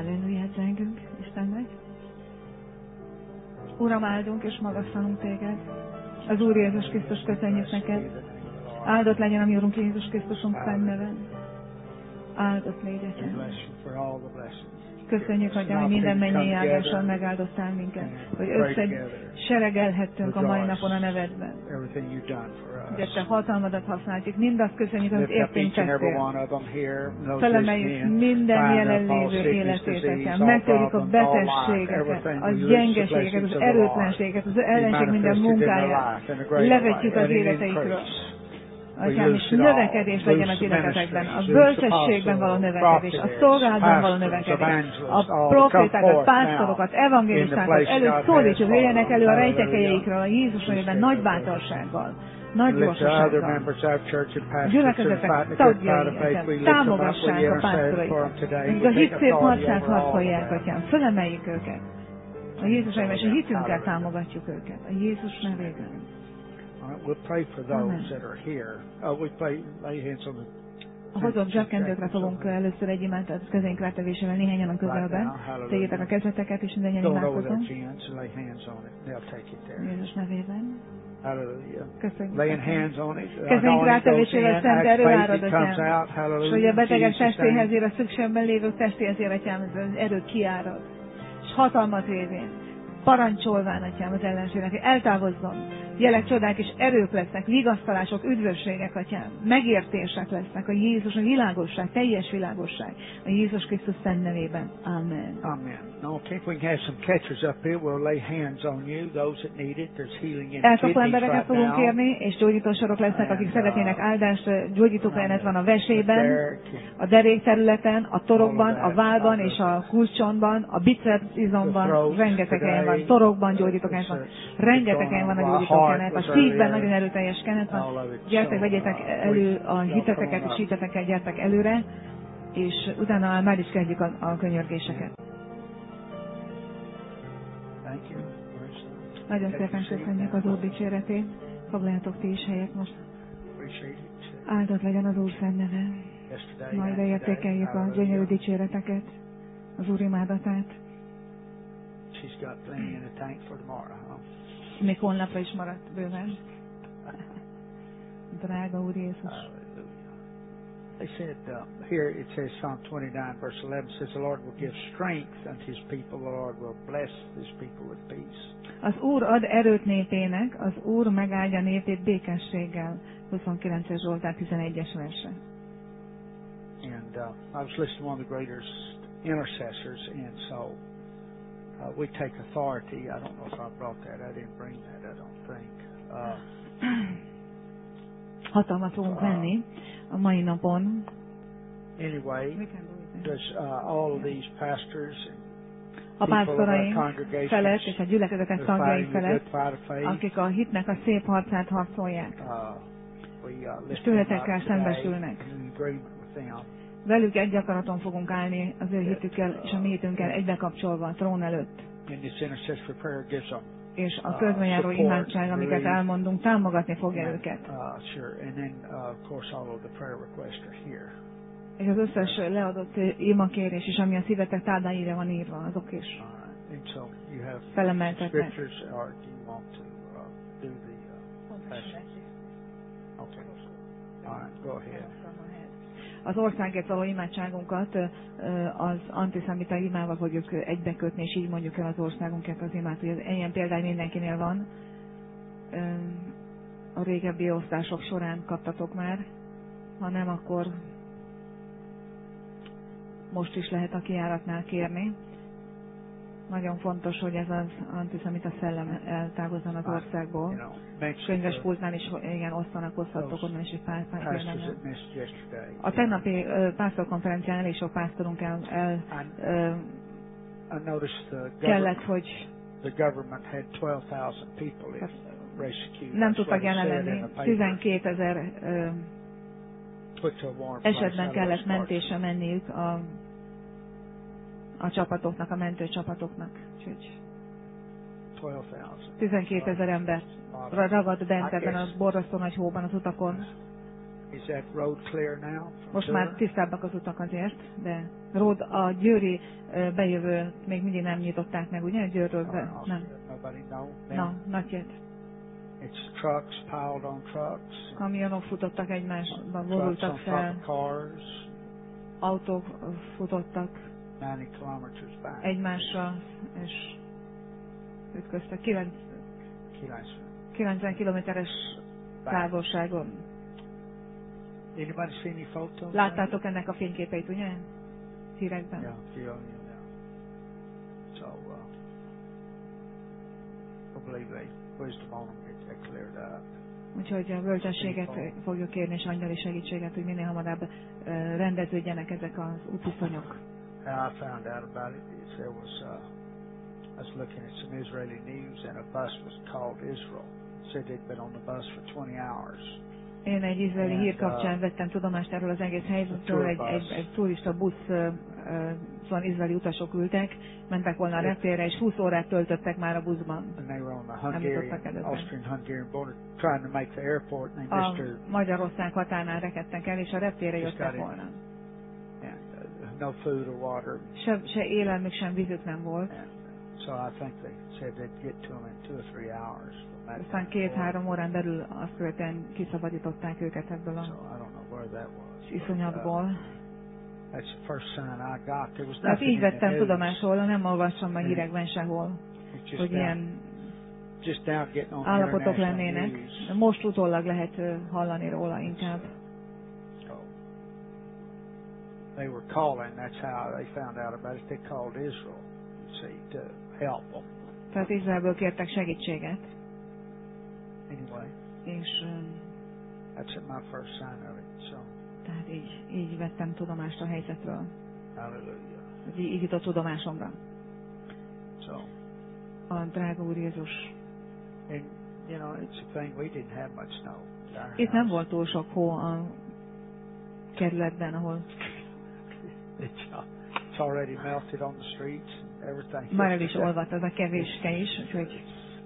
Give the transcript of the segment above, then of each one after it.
Halleluját zengünk Istennek. Uram, áldunk és magasztalunk téged. Az Úr Jézus Krisztus, köszönjük neked. Áldott legyen a mi Úrunk Jézus Krisztusunk szent neve. Áldott légy, Atyám. Köszönjük, Atyám, hogy minden mennyi áldással megáldottál minket, hogy seregelhettünk a mai napon a nevedben. De te hatalmadat használjuk. Mindazt köszönjük, amit értünk tettél. Felemeljük minden jelenlévő életét, Atyám. Megtörjük a betegségeket, a gyengeségeket, az erőtlenségeket, az ellenség minden munkáját. Levetjük az életeikről. Atyám, és növekedés legyen az életetekben, a bölcsességben való növekedés, a szolgálatban való növekedés, a profétákat, pásztorokat, evangélistákat előtt szólítsuk, jöjjenek elő a rejtekelyeikről, a Jézus nevében nagy bátorsággal, nagy gyorsasággal. A gyülekezetek tagjai, támogassák a pásztoraikat, akik a hit szép harcát harcolják, Atyám, fölemeljük őket. A Jézus nevében, és a hitünkkel támogatjuk őket, a Jézus nevében. We'll pray for those that are here. Lay hands on the... A hozott zsebkendőkre fogunk először egy imát a kezénk rátevésével néhányan a közelben. Tegyétek a kezeteket, és mindannyian imádkozunk. Jézus nevében. Köszönjük. Kezénk rátevésével szent erő árad, Atyám. És hogy a betegek testéhez ér, a szükségben lévő testéhez ér, Atyám, az erő kiárad. És hatalmat révén, parancsolván, Atyám, az ellenségnek, hogy eltávozzon. Jelek, csodák és erők lesznek, vigasztalások, üdvösségek, Atyám, megértések lesznek, a Jézus, a világosság, teljes világosság, a Jézus Krisztus szent nevében. Amen. Amen. Okay, if we can have some catchers up here, we'll lay hands on you, those that need it. There's healing in the elkapó kidneys embereket right fogunk now. kérni, és gyógyítósorok lesznek, akik szeretnének áldást, gyógyítókelyenet van a vesében, a derék területen, a torokban, a vállban és a kulcsontban, a biceps izomban, rengeteg helyen van, torokban gyógyítókelyenet van, rengeteg helyen van a gyógyítókelyenet, a szívben nagyon erőteljes kenet van. Gyertek, vegyétek elő a hiteteket és híteteket, gyertek előre, és utána már is kezdjük a könyörgéseket. Nagyon szépen köszönjük az Úr dicséretét. Foglaljatok ti is helyet most. Áldott legyen az Úr szent neve. Majd értékeljük a gyönyörű dicséreteket, az Úr imádatát. Még holnapra is maradt bőven. Drága Úr Jézus. They said, here it says Psalm 29 verse 11 says the Lord will give strength unto his people, the Lord will bless his people with peace. Az Úr ad erőt népének, az Úr megáldja népét békességgel. 29-es Zsoltár 11-es verse. And I was listening to one of the greatest intercessors, and so we take authority. I don't know if I brought that. I didn't bring that, I don't think. Hatalmat fogunk venni a mai napon. Anyway, does all of these pastors a pásztoraink felett és a gyülekezetek tagjai felett, akik a hitnek a szép harcát harcolják, és tünetekkel szembesülnek. Velük egy akaraton fogunk állni az ő hitükkel és a mi hitünkkel egybekapcsolva a trón előtt. És a körbenjáró imádság, amiket elmondunk, támogatni fogja őket. És az összes leadott imakérés is, ami a szívetek tábláira van írva, azok is felemeltetnek. Az országért való imádságunkat az antiszemita imával fogjuk egybekötni, és így mondjuk el az országunkért az imát, hogy az ilyen példány mindenkinél van. A régebbi osztások során kaptatok már, ha nem, akkor most is lehet a kijáratnál kérni. Nagyon fontos, hogy ez az antiszemita szellem eltávozzon az országból. Könyvespultnál is igen, oszthattok onnan is egy pár példányal. A tegnapi pásztorkonferencián elég sok pásztorunk kellett, hogy nem tudtak jelen lenni. 12 000 esetben kellett mentésre menniük a csapatoknak, a mentő csapatoknak. 12 000 ember ragad bent ebben a borzasztó nagy hóban az utakon. Is that road clear now? Most már tisztábbak az utak azért, de a győri bejövő még mindig nem nyitották meg, ugye? Győrről nem. No, not yet. It's trucks piled on trucks. Kamionok futottak egymásba, borultak fel. Autók futottak 90 kilometers back. Egymásra, és ütköztek 90 kilométeres távolságon. Anybody see any photos? Láttátok ennek a fényképeit, ugye? Hírekben? Yeah. So, I believe they wisdom on them get that cleared up. Úgyhogy a bölcsességet fogjuk kérni, és angyali segítséget, hogy minél hamarabb rendeződjenek ezek az útviszonyok. I found out about it. There was, I was looking at some Israeli news, and a bus was called Israel. It said they'd been on the bus for 20 hours. Én egy izraeli hír kapcsán vettem tudomást erről az egész helyzetről, egy turista busz, szóval izraeli utasok ültek, mentek volna a reptérre, és 20 órát töltöttek már a buszban. Nem jutottak előtte. A magyar-osztrák határnál rekedtek el, és a reptérre jöttek volna. Se élelmük, sem vízük nem volt. Aztán 2-3 órán belül azt követően kiszabadították őket ebből az iszonyatból. Hát így vettem tudomásul, nem olvasom a hírekben sehol, hogy ilyen állapotok lennének. Most utólag lehet hallani róla inkább. They were calling, that's how they found out about it. They called Israel, you see, to help them. Tehát Izraelből kértek segítséget. Anyway, és that's my first sign of it. So. Tehát így vettem tudomást a helyzetről. Hallelujah. Így jutott tudomásomra. So. A drága Úr Jézus. And you know, it's a thing we didn't have much snow. Itt nem volt túl sok hó a kerületben, ahol it's already melted on the streets and everything. Már el is olvadt az a kevéske is, úgyhogy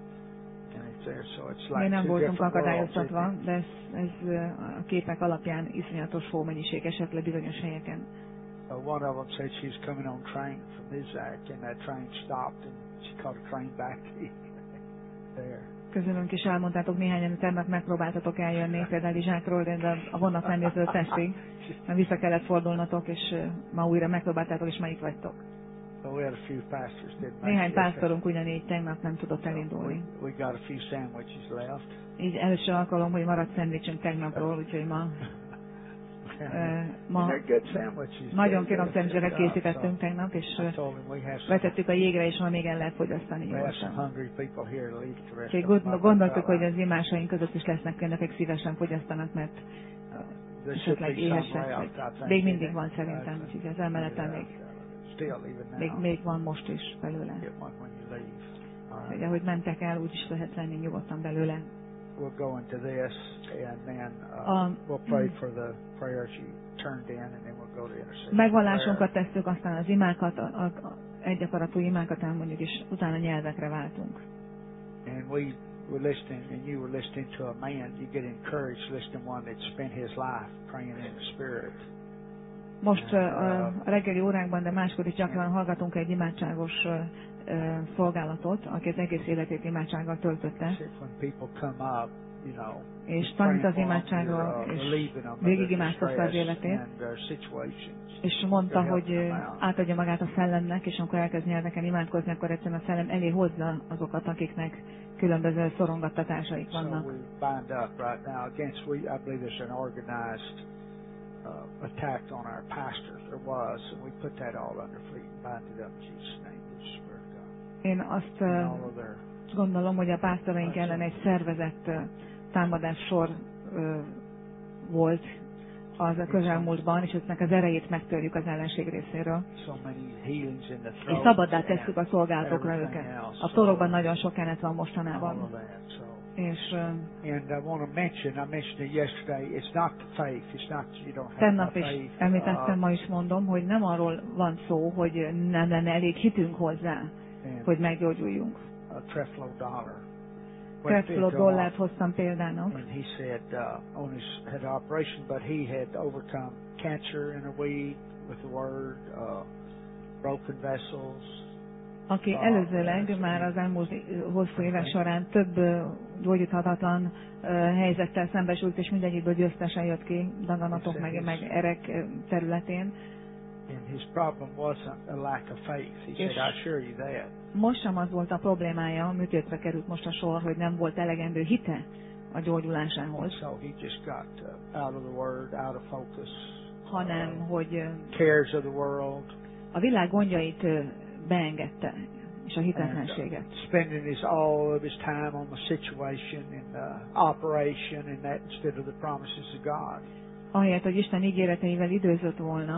mi nem voltunk akadályoztatva, de ez a képek alapján iszonyatos hómennyiség esett le bizonyos helyeken. One of them said she was coming on train from Isaac, and that train stopped, and she caught a train back there. Közülünk is elmondtátok, néhányan tegnap megpróbáltatok eljönni, például Izsákról, de a vonat nem jött Pestig, mert vissza kellett fordulnatok, és ma újra megpróbáltátok, és ma itt vagytok. Néhány pásztorunk ugyanígy tegnap nem tudott elindulni. Így első alkalom, hogy maradt szendvicsünk tegnapról, úgyhogy ma nagyon finom szendvicseket készítettünk tegnap, és vetettük a jégre, és ma még el lehet fogyasztani gyorsan. Úgyhogy gondoltuk, hogy az imásaink között is lesznek önök, akik szívesen fogyasztanak, mert esetleg éhesek. Még mindig van szerintem, úgyhogy az emeleten még van most is belőle. Hogy ahogy mentek el, úgy is lehet venni nyugodtan belőle. We'll go into this, and then we'll pray for the prayers you turned in, and then we'll go to intercession. Megvallásunkat tesszük, aztán az imákat, egyakaratú imákat elmondjuk, és utána nyelvekre váltunk. And we were listening, and you were listening to a man. You get encouraged listening to one that spent his life praying in the Spirit. Most a reggeli órákban, de máskor is gyakran hallgatunk egy imádságos szolgálatot, aki az egész életét imádsággal töltötte, és tanít az imádságról, és végig imádkozta az életét, és mondta, hogy átadja magát a szellemnek, és amikor elkezd nyelveken imádkozni, akkor egyszerűen a szellem elé hozza azokat, akiknek különböző szorongattatásaik vannak. Attack on our pastors there was, and we put that all under feet and bind it up in Jesus' name. Én azt gondolom, hogy a pásztoraink ellen egy szervezett támadássor volt az a közelmúltban, és eznek az erejét megtörjük az ellenség részéről. És szabaddá tesszük a szolgálatokra őket. A torokban nagyon sok kenet van mostanában. És tegnap is említettem, ma is mondom, hogy nem arról van szó, hogy nem lenne elég hitünk hozzá, hogy meggyógyuljunk. $2 dollárt hoztam példának. And he said on his had operation, but he had overcome cancer in a week with the word, broken vessels. Aki előzőleg már az elmúlt hosszú évek során több gyógyíthatatlan helyzettel szembesült, és mindegyikből győztesen jött ki daganatok meg erek területén. And his problem wasn't a lack of faith. He said, I assure you that. Most sem az volt a problémája, műtétre került most a sor, hogy nem volt elegendő hite a gyógyulásához. So he just got out of the word, out of focus. Hanem, hogy cares of the world. A világ gondjait beengedte, és a hitetlenséget. Spending all of his time on the situation and the operation and that instead of the promises of God. Ahelyett, hogy Isten ígéreteivel időzött volna,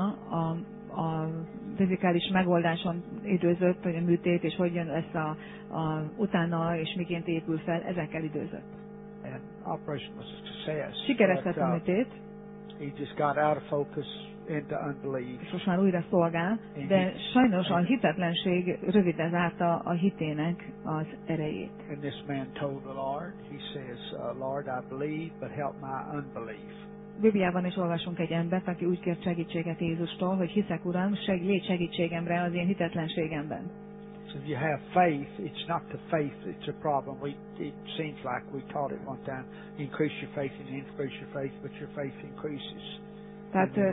a fizikális megoldáson időzött, hogy a műtét, és hogy jön lesz a utána, és miként épül fel, ezekkel időzött. And operation was a success. Sikeres lett a műtét. He just got out of focus into unbelief. És most már újra szolgál, de sajnos a hitetlenség rövidre zárta a hitének az erejét. And this man told the Lord, he says, Lord, I believe, but help my unbelief. Bibliában is olvasunk egy embert, aki úgy kért segítséget Jézustól, hogy hiszek, Uram, légy segítségemre az én hitetlenségemben. So if you have faith, it's not the faith that's a problem. It seems like we taught it one time, increase your faith and increase your faith, but your faith increases. Tehát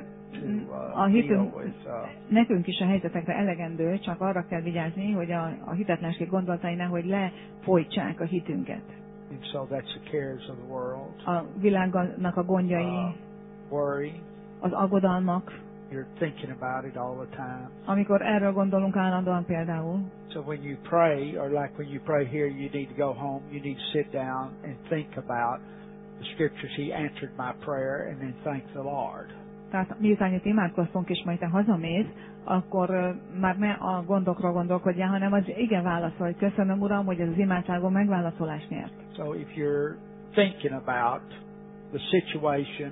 a hitünk nekünk is a helyzetekre elegendő, csak arra kell vigyázni, hogy a hitetlenség gondolatai nehogy lefolytsák a hitünket. And so that's the cares of the world. A világnak a gondjai, worry, az aggodalmak, you're thinking about it all the time. Amikor erről gondolunk állandóan például. So when you pray, or like when you pray here, you need to go home, you need to sit down and think about the scriptures. He answered my prayer, and then thank the Lord. Tehát miután itt imádkoztunk, és majd te hazamész, akkor már ne a gondokról gondolkodjál, hanem az igen válaszol, hogy köszönöm, Uram, hogy ez az imádságom megválaszolást nyert. So if you're thinking about the situation,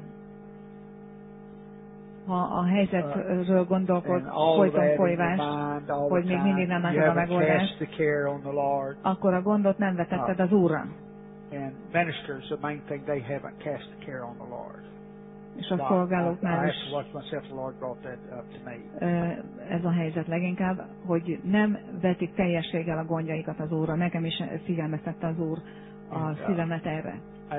ha a helyzetről gondolkod, folyton folyvást, hogy még mindig nem látod a megoldást, akkor a gondot nem vetetted az Úrra. And ministers, the main thing, they haven't cast the care on the Lord. És a szolgálóknál is ez a helyzet leginkább, hogy nem vetik teljességgel a gondjaikat az Úrra. Nekem is figyelmeztette az Úr a szívemet erre.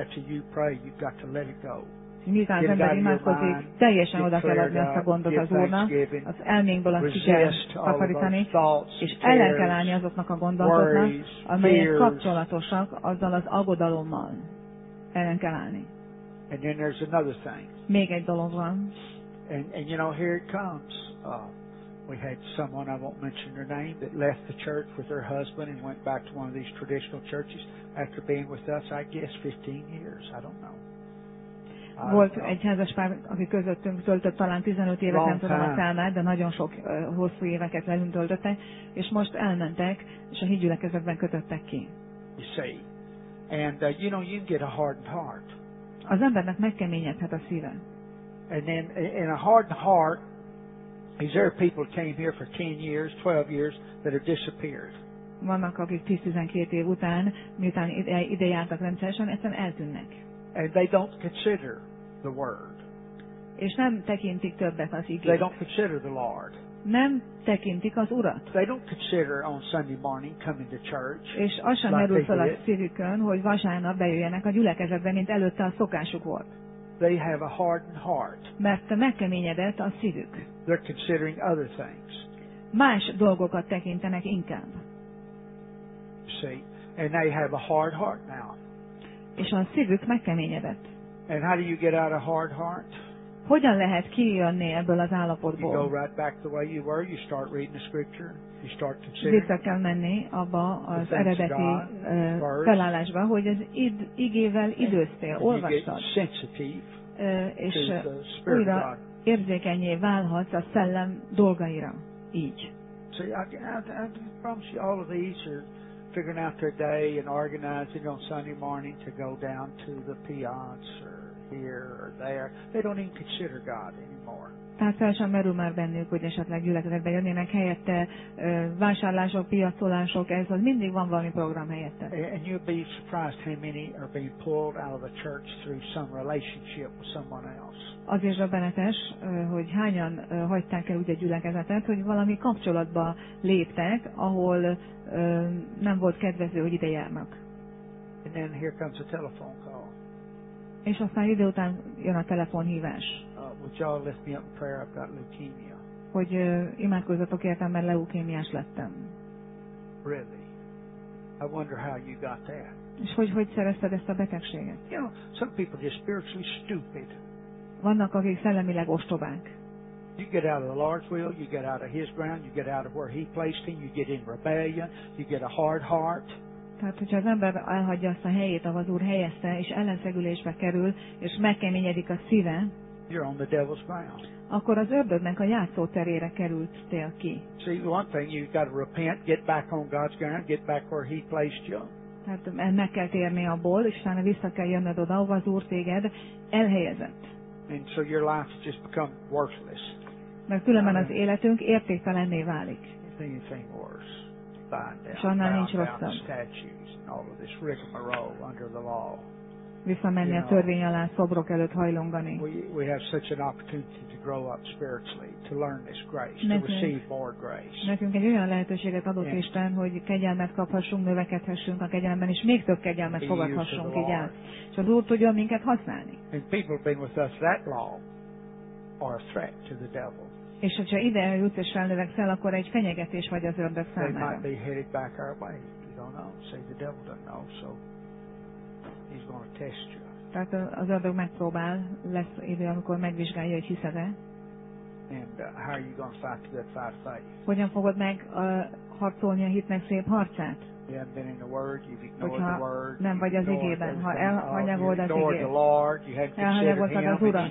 Miután az ember imádkozik, teljesen oda kell adni azt a gondot az Úrnak, az elménkből azt ki kell takarítani, és ellen kell állni azoknak a gondolatoknak, amelyek kapcsolatosak azzal az aggodalommal. Ellen kell állni. And then there's another thing. Még egy dolog van. And you know, here it comes. We had someone, I won't mention their name, that left the church with her husband and went back to one of these traditional churches after being with us, I guess, 15 years. I don't know. Volt egy házaspár, aki közöttünk töltött talán 15 évet, nem tudom a számát, de nagyon sok hosszú éveket velünk töltöttek, és most elmentek, és a hídgyülekezetben kötöttek ki. You see, and you know, you can get a hardened heart. Az embernek megkeményedhet a szíve. And then in a hardened heart, is there people came here for 10 years, 12 years that have disappeared. Vannak, akik 10-12 év után, miután ide jártak rendszeresen, egyszerűen eltűnnek. And they don't consider the word. És nem tekintik többet az igét. They don't consider the Lord. Nem tekintik az Urat. They don't consider on Sunday morning coming to church. És az sem merül fel a szívükön, hogy vasárnap bejöjjenek a gyülekezetbe, mint előtte a szokásuk volt. They have a hardened heart. Mert megkeményedett a szívük. They're considering other things. Más dolgokat tekintenek inkább. See, and they have a hard heart now. És a szívük megkeményedett. And how do you get out a hard heart? Hogyan lehet kijönni ebből az állapotból? You go right back the way you were. You start reading the scripture. You start considering. Vissza kell menni abba az eredeti felállásba, hogy az igével időztél, olvastad. És újra érzékenyé válhatsz a szellem dolgaira. Így. So I promise you all of these are figuring out their day and organizing on Sunday morning to go down to the Piazza or here or there. They don't even consider God anymore. Tehát fel sem merül már bennük, hogy esetleg gyülekezetbe jönnének helyette, vásárlások, piacolások, ez az mindig van valami program helyette. And you'll be surprised how many are being pulled out of the church through some relationship with someone else. Azért döbbenetes, hogy hányan hagyták el úgy a gyülekezetet, hogy valami kapcsolatba léptek, ahol nem volt kedvező, hogy ide járnak. And then here comes a telephone call. És aztán idő után jön a telefonhívás. Would y'all lift me up in prayer? I've got leukemia. Hogy imádkozzatok értem, mert leukémiás lettem. Really? I wonder how you got that. És hogy szerezted ezt a betegséget? You know, some people just spiritually stupid. Vannak, akik szellemileg ostobák. You get out of the Lord's will, you get out of His ground, you get out of where He placed him, you get in rebellion, you get a hard heart. Tehát, hogyha az ember elhagyja azt a helyét, ahol az Úr helyezte, és ellenszegülésbe kerül, és megkeményedik a szíve, you're on the devil's ground. Akkor az ördögnek a játszóterére kerültél ki. See, one thing, you've got to repent, get back on God's ground, get back where He placed you. Tehát meg kell térni abból, és utána vissza kell jönnöd oda, ahova az Úr téged elhelyezett. And so your life has just become worthless. Mert különben az életünk értéktelenné válik. Anything worse. Bind És annál nincs down rosszabb. statues and all of this rigmarole under the law. Visszamenni a törvény alá, szobrok előtt hajlongani. We have such an opportunity to grow up spiritually, to learn this grace, to receive more grace. Nekünk egy olyan lehetőséget adott Isten, hogy kegyelmet kaphassunk, növekedhessünk a kegyelemben, és még több kegyelmet fogadhassunk így át. És az Úr tudja minket használni. And people have been with us that long are a threat to the devil. És hogyha ide jutsz és felnövekszel, akkor egy fenyegetés vagy az ördög számára. They might be headed back our way. You don't know. Say the devil doesn't know, so he's going to test you. Tehát az ördög megpróbál, lesz idő, amikor megvizsgálja, hogy hiszed-e. And how are you going to fight the good fight of faith? Hogyan fogod meg harcolni a hitnek szép harcát? You haven't been in the Word, you've ignored the Word. Nem vagy az igében, ha elhanyagolod az igét, elhanyagoltad az Urat,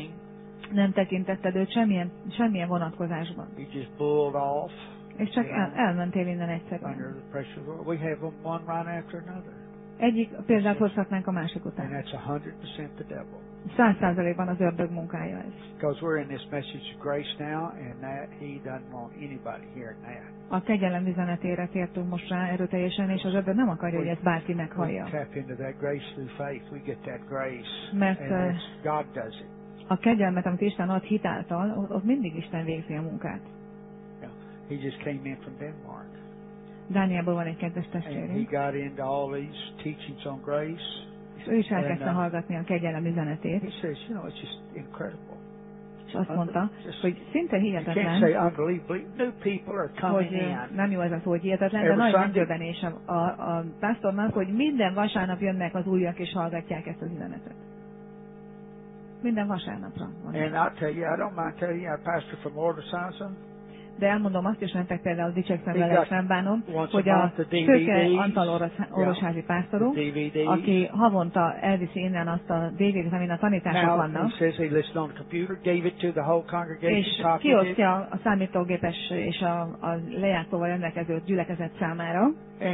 nem tekintetted őt semmilyen vonatkozásban. You just bulled off. És csak elmentél innen egyszerűen. Under the pressure of the Lord. We have them one right after another. Egyik példát hozhatnánk a másik után. And that's 100% the devil. 100%-ban az ördög munkája ez. Because we're in this message of grace now, and that he doesn't want anybody hearing that. A kegyelem üzenetére tértünk most rá erőteljesen, és az ördög nem akarja, hogy ezt bárki meghallja. We tap into that grace through faith. We get that grace. Mert God does it. A kegyelmet, amit Isten ad hitáltal, ott mindig Isten végzi a munkát. Yeah. He just came in from Denmark. Dániából van egy kedves testvérünk. And he got into all these teachings on grace. És ő is elkezdte hallgatni a kegyelem üzenetét. He says, you know, it's just incredible. És azt mondta, hogy szinte hihetetlen, hogy nem jó ez a szó, hogy hihetetlen, de nagy megdöbbenés a pásztornak, hogy minden vasárnap jönnek az újak és hallgatják ezt az üzenetet. Minden vasárnapra. And I'll tell you, I don't mind telling you, I pastor from Ordosáza. De elmondom azt is nektek, például dicsekszem vele, és nem bánom, hogy a Szőke Antal orvosházi pásztorunk, aki havonta elviszi innen azt a DVD-t, amin a tanítások vannak, és kiosztja a számítógépes és a lejátszóval rendelkező gyülekezet számára,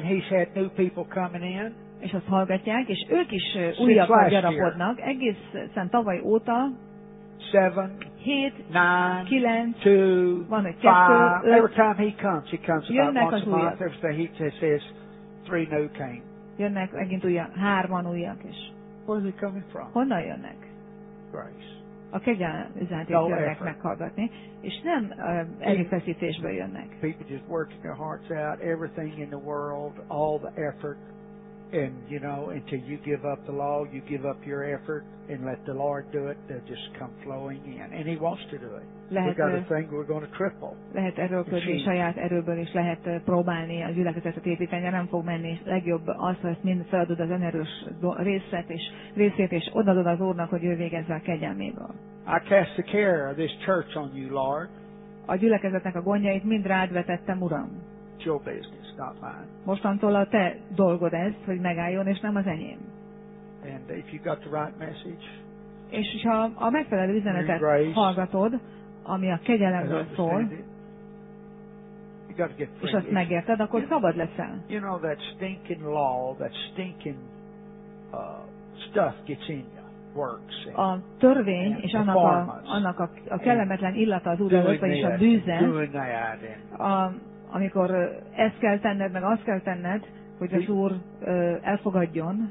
és azt hallgatják, és ők is újakkal gyarapodnak, egészen tavaly óta 7, 9, 2, van, hogy 2, 5. Every time he comes jönnek about az once a újak. month. He says 3 new came. Jönnek megint újak, 3 újak is. Where is it coming from? Honnan jönnek? Grace. A kegyelem üzenetét jönnek meghallgatni, és nem erőfeszítésből jönnek. People just working their hearts out, everything in the world, all the effort. And, you know, until you give up the law, you give up your effort and let the Lord do it, they'll just come flowing in. And He wants to do it. We've got a thing we're going to triple. Lehet erőlködni, saját erőből is lehet próbálni a gyülekezetet építeni, nem fog menni. Legjobb az, hogy ezt mind feladod az önerős részét, és odadod az Úrnak, hogy ő végezze a kegyelméből. I cast the care of this church on you, Lord. A gyülekezetnek a gondjait mind rád vetettem, Uram. It's your business. Not mine. Mostantól a te dolgod ez, hogy megálljon, és nem az enyém. And if you got the right message, és ha a megfelelő üzenetet hallgatod, ami a kegyelemről szól, és azt megérted, akkor szabad leszel. You know that stinking law, that stinking stuff gets in you. a törvény és annak a kellemetlen illata az Úr előtt, vagyis a bűze, amikor ezt kell tenned, meg azt kell tenned, hogy az Úr elfogadjon.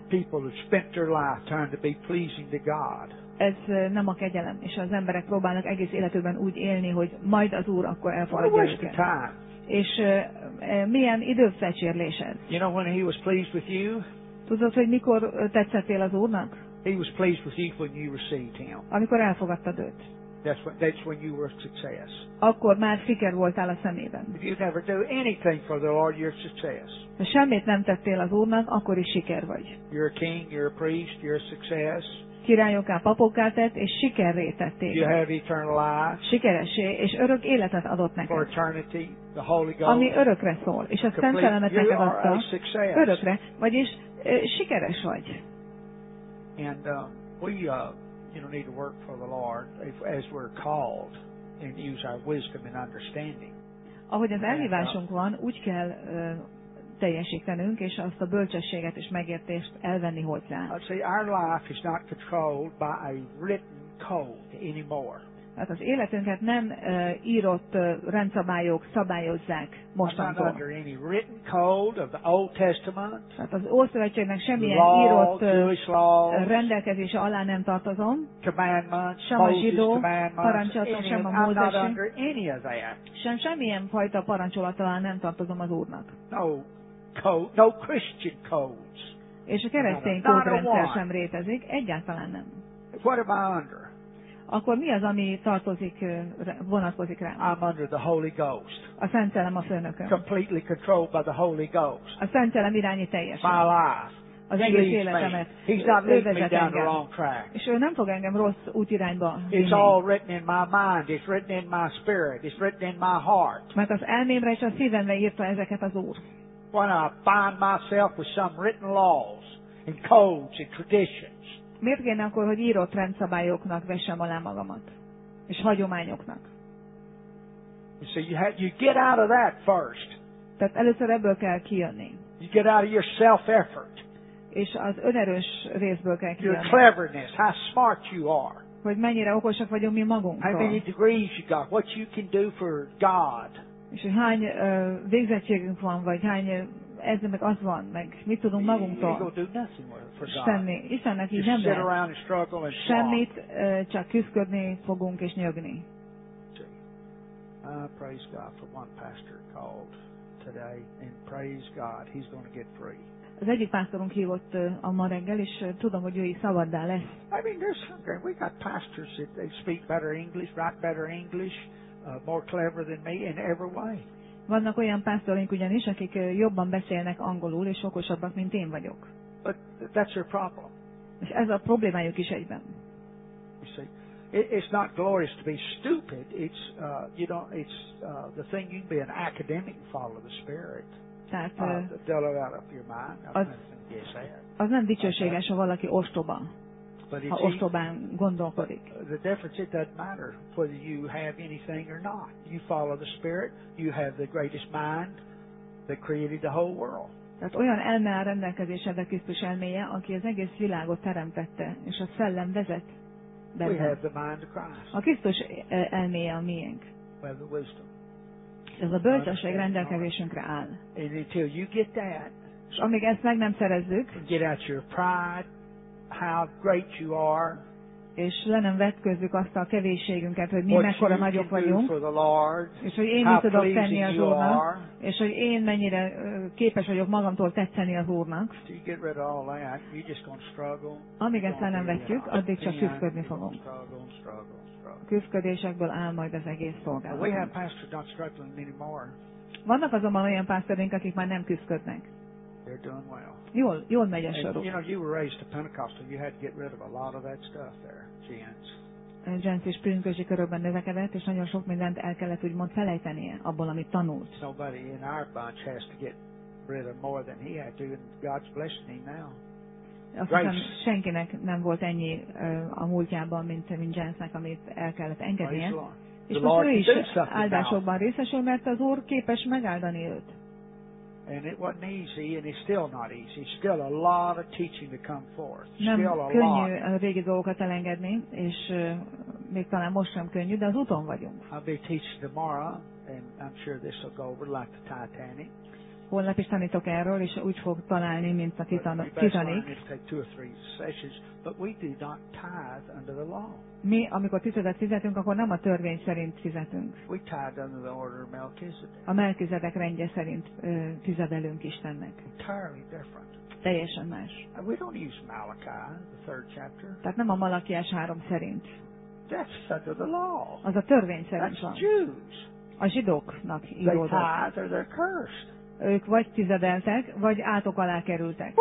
Ez nem a kegyelem, és az emberek próbálnak egész életükben úgy élni, hogy majd az Úr akkor elfogadja őket. És milyen időfecsérlés ez? Tudod, hogy mikor tetszettél az Úrnak? Amikor elfogadtad őt. That's when you were a success. Akkor már siker voltál a szemében. If you never do anything for the Lord, you're a success. Ha semmit nem tettél az Úrnak, akkor is siker vagy. You're a king, you're a priest, you're a success. Királyokká, papokká tett, és sikerré tettél. You have eternal life. Sikeressé, és örök életet adott neked. For eternity, the Holy Ghost. Ami örökre szól, és a Szent Szellemet neked adta örökre, vagyis sikeres vagy. And need to work for the Lord as we're called and use our wisdom and understanding. Ahogy az elhívásunk van, úgy kell teljesítenünk, és azt a bölcsességet és megértést elvenni hozzá. Our life is not controlled by a written code anymore. Hát az életünket nem írott rendszabályok szabályozzák mostantól. Tehát az Ószövetségnek semmilyen írott rendelkezése alá nem tartozom, sem a zsidó parancsolatok, sem a Mózesi, sem semmilyen fajta parancsolat alá nem tartozom az Úrnak. No Christian codes. És a keresztény kódrendszer sem létezik, egyáltalán nem. What am I under? Akkor mi az, ami vonatkozik rám? I'm under the Holy Ghost. A Szent Szellem a főnököm. Completely controlled by the Holy Ghost. A Szent Szellem irányít teljesen. My life. Az egész életemet. He's not leading me down the wrong track. És ő nem fog engem rossz útirányba vinni. It's all written in my mind. It's written in my spirit. It's written in my heart. Mert az elmémre és a szívemre írta ezeket az Úr. When I find myself with some written laws and codes and traditions. Miért kéne akkor, hogy írott rendszabályoknak vessem alá magamat? És hagyományoknak? You get out of that first. Tehát először ebből kell kijönni. You get out of your self-effort. És az önerős részből kell kijönni. Your cleverness, how smart you are. Hogy mennyire okosak vagyunk mi magunktól. How many degrees you got, what you can do for God. És hogy hány végzettségünk van, vagy hány ez meg az van, meg mit tudunk magunktól tenni. Istennek így nem lehet semmit, csak küzdködni fogunk és nyögni. Praise God for one pastor called today, and praise God, he's going to get free. Az egyik pásztorunk hívott a ma reggel, és tudom, hogy ő is szabaddá lesz. I mean, we got pastors that they speak better English, write better English, more clever than me in every way. Vannak olyan pásztorink ugyanis, akik jobban beszélnek angolul, és okosabbak, mint én vagyok. But that's their problem. És ez a problémájuk is egyben. You see, it's not glorious to be stupid. It's it's the thing you can be an academic and follow the Spirit. Tehát az nem dicsőséges, ha valaki ostoba, ha ostobán gondolkodik. The difference, it doesn't matter whether you have anything or not. You follow the Spirit. You have the greatest mind that created the whole world. Tehát olyan elme áll rendelkezésedre Krisztus elméje, aki az egész világot teremtette, és a szellem vezet benne. A Krisztus elméje a miénk. Ez a bölcsesség rendelkezésünkre áll. És amíg ezt meg nem szerezzük, how great you are, és le nem vetközzük azt a kevésségünket, hogy mi mekkora nagyok vagyunk, és hogy én mit tudok tenni az Úrnak, és hogy én mennyire képes vagyok magamtól tetszeni az Úrnak. Amíg ezt le nem vetjük, addig csak küzdködni fogunk. A küzdködésekből áll majd az egész szolgálat. Vannak azonban olyan pásztorink, akik már nem küzdködnek. Jól megy a soruk. You were raised a Pentecostal. You had to get rid of a lot of that stuff there, Jens. Jens is pünkösdi körökben növekedett, és nagyon sok mindent el kellett úgymond felejtenie abból, amit tanult. Nobody in our bunch has to get rid of more than he had to, and God's blessing him now. Azt hiszem, senkinek nem volt ennyi a múltjában, mint Jensnek, amit el kellett engednie. És most ő is áldásokban részesül, mert az Úr képes megáldani őt. And it wasn't easy, and it's still not easy. Still a lot of teaching to come forth. Nem Still a könnyű lot. a régi dolgokat elengedni, és még talán most sem könnyű, de az úton vagyunk. I'll be teaching tomorrow, and I'm sure this will go over like the Titanic. Holnap is tanítok erről, és úgy fog találni, mint a Titanic. Mi, amikor tizedet fizetünk, akkor nem a törvény szerint fizetünk. A Melkizedek rendje szerint tizedelünk Istennek. Teljesen más. Tehát nem a Malakiás 3 szerint. Az a törvény szerint van. A zsidóknak íródott. Ők vagy tizedeltek, vagy átok alá kerültek.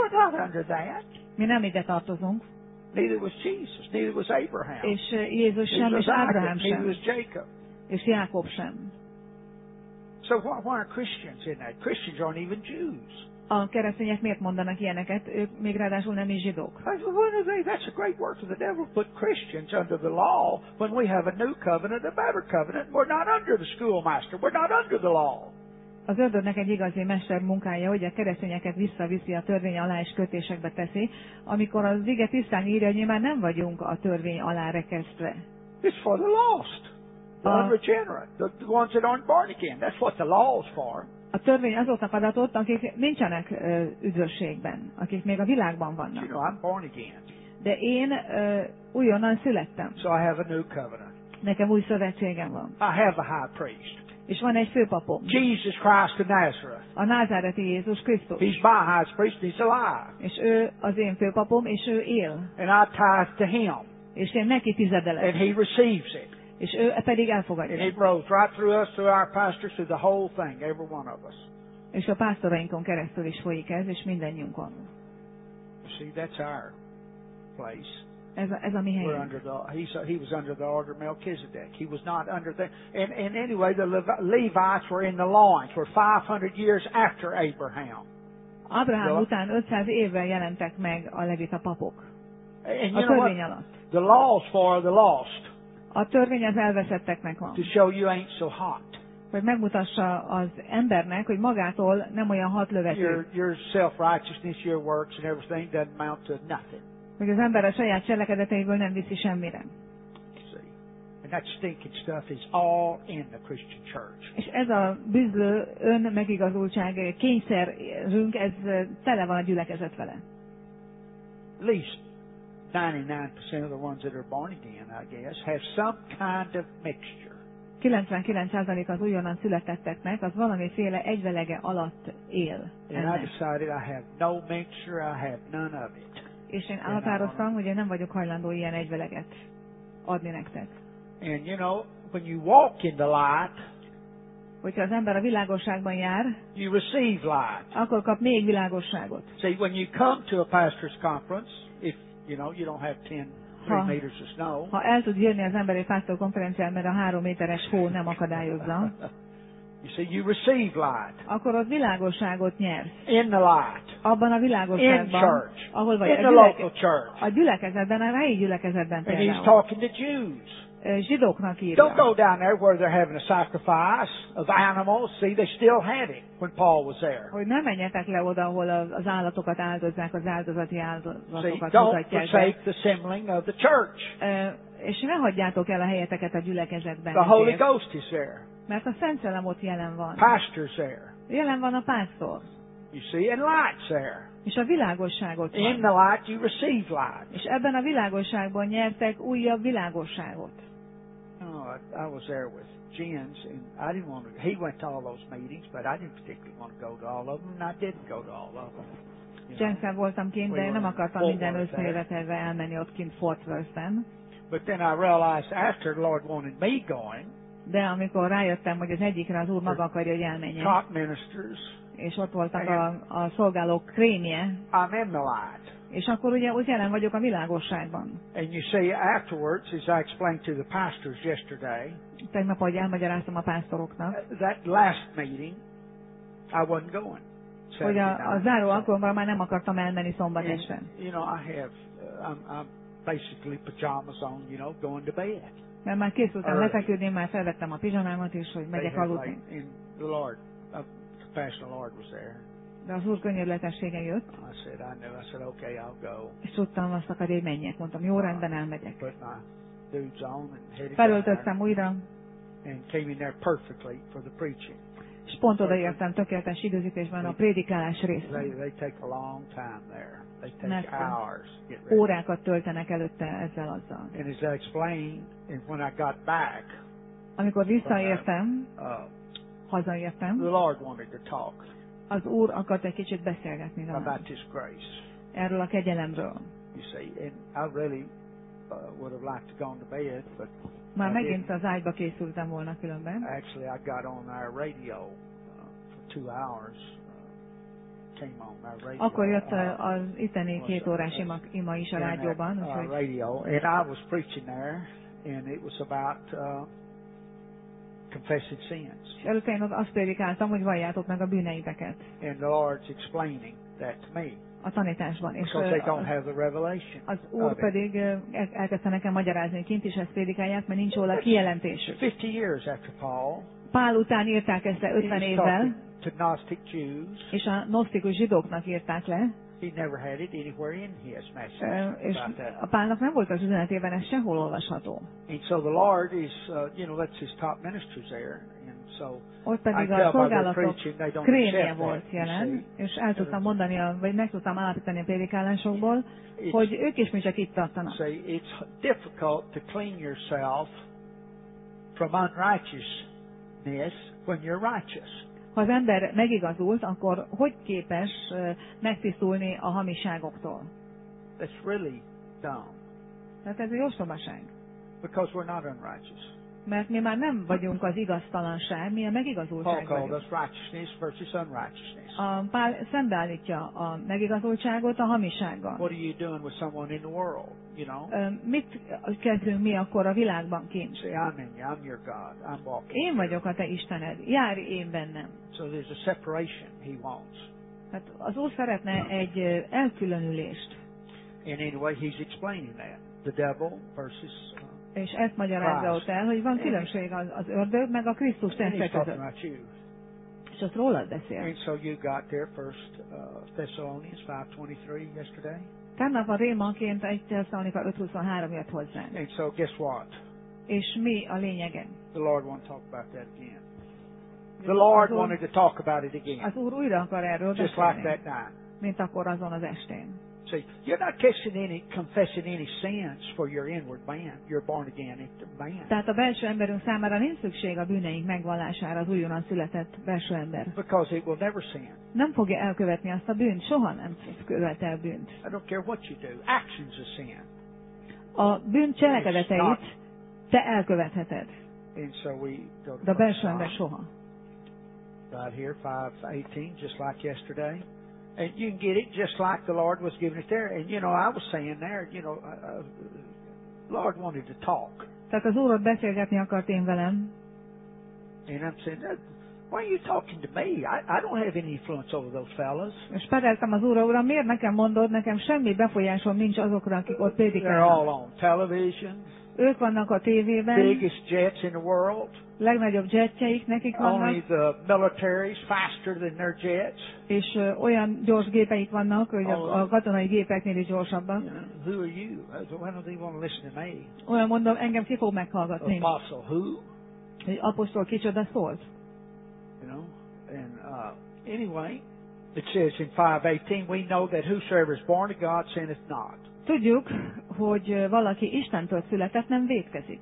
Mi nem ide tartozunk. Neither was Jesus, neither was Abraham. És Jézus sem, és Ábrahám sem. Neither was Jacob. És Jákob sem. So why are Christians in that? Christians aren't even Jews. A keresztények miért mondanak ilyeneket? Ők még ráadásul nem is zsidók. That's a great work of the devil. Put Christians under the law when we have a new covenant, a better covenant. We're not under the schoolmaster. We're not under the law. Az ördögnek egy igazi mester munkája, hogy a keresztényeket visszaviszi a törvény alá és kötésekbe teszi, amikor az ige tisztán írja, hogy mi már nem vagyunk a törvény alá rekesztve. It's for the lost, the unregenerate, the ones that aren't born again. That's what the law is for. A törvény azoknak adatott, akik nincsenek üdvösségben, akik még a világban vannak. You know, I'm born again. De én újonnan születtem. So I have a new covenant. Nekem új szövetségem van. I have a high priest. És van egy főpapom. Jesus Christ of Nazareth. A názáreti Jézus Krisztus. He's my high priest, he's alive. És ő az én főpapom, és ő él. And I tithe to him. És én neki tizedelek. And he receives it. És ő pedig elfogadja. And it rolls right through us, through our pastors, through the whole thing, every one of us. És a pásztorainkon keresztül is folyik ez, és mindannyiunkon. See, that's our place. Ez a mi helyünk. He was under the order of Melchizedek. He was not under the... And anyway, the Levites were in the loins. Were 500 years after Abraham. Abraham után 500 évvel jelentek meg a levita papok. A törvény alatt. The law's for the lost. A törvény az elveszetteknek van. To show you ain't so hot. Hogy megmutassa az embernek, hogy magától nem olyan hatlövető. Your self-righteousness, your works and everything doesn't amount to nothing. Hogy az ember a saját cselekedeteiből nem viszi semmire. And that stinking stuff is all in the Christian church. És ez a bűzlő önmegigazultság kényszerünk, ez tele van a gyülekezet vele. At least 99% of the ones that are born again, I guess, have some kind of mixture. 99% az újonnan születetteknek, az valamiféle egyvelege alatt él. And I decided I have no mixture, I have none of it. És én elhatároztam, hogy én nem vagyok hajlandó ilyen egyveleget adni nektek. And you know, when you walk in the light, hogyha az ember a világosságban jár, you receive light. Akkor kap még világosságot. See, when you come to a pastor's conference, if you know you don't have 3 meters of snow. Ha el tud jönni az ember egy pásztor konferencián, mert a 3 méteres hó nem akadályozza. You see, you receive light. Akkor ott világosságot nyersz. In the light. Abban a világosságban, in church. Ahol vagy in the local church. A gyülekezetben, a helyi gyülekezetben például. And he's talking to Jews. Zsidóknak írja. Don't go down there where they're having a sacrifice of animals. See, they still had it when Paul was there. Hogy nem menjetek le oda, ahol az állatokat áldozzák, az áldozati áldozatokat mutatják. Don't forsake the assembling of the church. És ne hagyjátok el a helyeteket a gyülekezetben. The Holy Ghost is there. Mert a Szent Szellem ott jelen van. Pastor's there. Jelen van a pásztor. You see, and light's there. És a világosságot in the light you receive light. És ebben a világosságban nyertek újabb világosságot. Oh, I was there with Jens, and I didn't want to. He went to all those meetings, but I didn't particularly want to go to all of them, and I didn't go to all of them. Jensen voltam kint, de nem akartam minden összejövetelre elmenni ott kint Fort Worth-ben. But then I realized after the Lord wanted me going. De amikor rájöttem, hogy az egyikre az Úr maga akarja, hogy elmenjen. Top ministers. És ott voltak a szolgálók krémje. I'm in the light. És akkor ugye úgy jelen vagyok a világosságban. And you see afterwards, as I explained to the pastors yesterday. Tegnap, ahogy elmagyaráztam a pásztoroknak. That last meeting, I wasn't going. Hogy a záró alkalommal már nem akartam elmenni szombat este. You know, I have, I'm basically pajamas on, you know, going to bed. Mert már készültem lefeküdni, már felvettem a pizsamámat is, hogy megyek aludni. The Lord, Compassionate Lord was there. De az Úr könyörületessége jött. I said, okay, I'll go. És tudtam azt akarni, hogy menjek. Mondtam, jó, rendben, elmegyek. Put my dudes on and headed Felöltöztem újra. And came in there perfectly for the preaching. És pont odaértem tökéletes időzítésben a prédikálás részre. They take a long time there. They take hours. Órákat töltenek előtte ezzel azzal. And as I explained, and when I got back, amikor visszaértem, hazaértem, the Lord wanted to talk. Az Úr akart egy kicsit beszélgetni velem. About His grace. Erről a kegyelemről. You see, and I really would have liked to go to bed, but már megint az ágyba készültem volna különben. Actually, I got on our radio for 2 hours. Came on our radio. Akkor jött az itteni 2 órás ima is a rádióban. Radio, and I was preaching there, and it was about confessing sins. És előtte én azt prédikáltam, hogy valljátok meg a bűneiteket. And the Lord's explaining that to me. A tanításban. És az Úr pedig elkezdte nekem magyarázni, hogy kint is ezt prédikálják, mert nincs róla kijelentésük. 50 years after Paul. Pál után írták ezt le 50 évvel. És a gnosztikus zsidóknak írták le. He never had it anywhere in his message. És a Pálnak nem volt az üzenetében ez sehol olvasható. And so the Lord is, that's his top ministers there. So ott pedig a szolgálatok krémje volt jelen, és el tudtam mondani, vagy meg tudtam állapítani a prédikálásokból, hogy ők is még csak itt tartanak. It's difficult to clean yourself from unrighteousness when you're righteous. Ha az ember megigazult, akkor hogy képes megtisztulni a hamiságoktól? That's really dumb. Tehát ez egy ostobaság. Because we're not unrighteous. Mert mi már nem vagyunk az igaztalanság, mi a megigazultság vagyunk. A Pál szembeállítja a megigazultságot a hamisággal. Mit kezdünk mi akkor a világban kint? Én vagyok a te Istened, járj én bennem. Hát az Úr szeretne egy elkülönülést. And anyway, he's explaining that. The devil versus és ezt magyarázza ott el, hogy van különbség az ördög meg a Krisztus teste között. És azt rólad beszél. And so you got there first Thessalonians 5:23 yesterday. Tegnap a rémaként 1 Tesszalonika 5:23 jött hozzánk. And so guess what? És mi a lényege? The Lord wants to talk about that again. The Lord wanted to talk about it again. Az Úr újra akar erről beszélni. Just like that night. Mint akkor azon az estén. See, you're not confessing any sins for your inward man. You're born again man. Tehát a belső emberünk számára nincs szükség a bűneink megvallására az újonnan született belső ember. Because it will never sin. Nem fogja elkövetni azt a bűnt, soha nem követ el bűnt. I don't care what you do. Actions of sin. A bűn cselekedeteit te elkövetheted. And so we go to de a belső ember soha. Right here, 5:18, just like yesterday. And you can get it just like the Lord was giving it there. And, I was saying there, Lord wanted to talk. Tehát az Úr beszélgetni akart én velem. And I'm saying, why are you talking to me? I don't have any influence over those fellas. És pereltem az Úrra, Uram, miért nekem mondod, nekem semmi befolyásom nincs azokra, akik ott prédikálnak. They're all on television. Ők vannak a tévében. Biggest jets in the world. Legnagyobb jetjeik nekik vannak. Only the militaries faster than their jets. És olyan gyors gépeik vannak, hogy a katonai gépeknél is gyorsabbak. Who are you? Why don't they want to listen to me? Olyan mondom, engem ki fog meghallgatni. Apostle who? Hogy apostol kicsoda szólt. And anyway, it says in 5:18, we know that whosoever is born of God sinneth not. Tudjuk, hogy valaki Istentől született, nem vétkezik.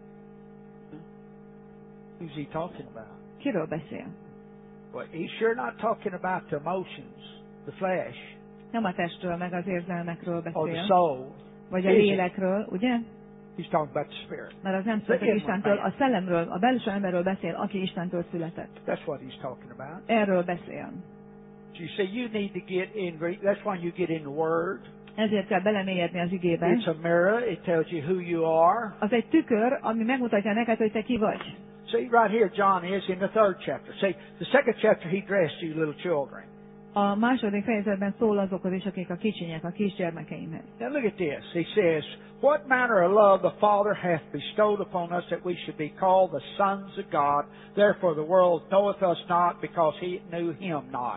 Who's he talking about? Kiről beszél? Well, he's sure not talking about the emotions, the flesh. Nem a testről, meg az érzelmekről beszél. Or the soul. Vagy a lélekről, ugye? He's talking about the spirit. Mert az nem született Istentől, a szellemről, a belső emberről beszél, aki Istentől született. That's what he's talking about. Erről beszél. You see, you need to get in. That's why you get in the Word. Ezért kell belemélyedni az igébe. It's a mirror. It tells you who you are. Az egy tükör, ami megmutatja neked, hogy te ki vagy. See, right here John is in the 3rd chapter. See, the 2nd chapter he addressed you little children. A második fejezetben szól azokhoz is, akik a kicsinyek, a kisgyermekeimhez. Now look at this. He says, what manner of love the Father hath bestowed upon us that we should be called the sons of God. Therefore the world knoweth us not because he knew him not.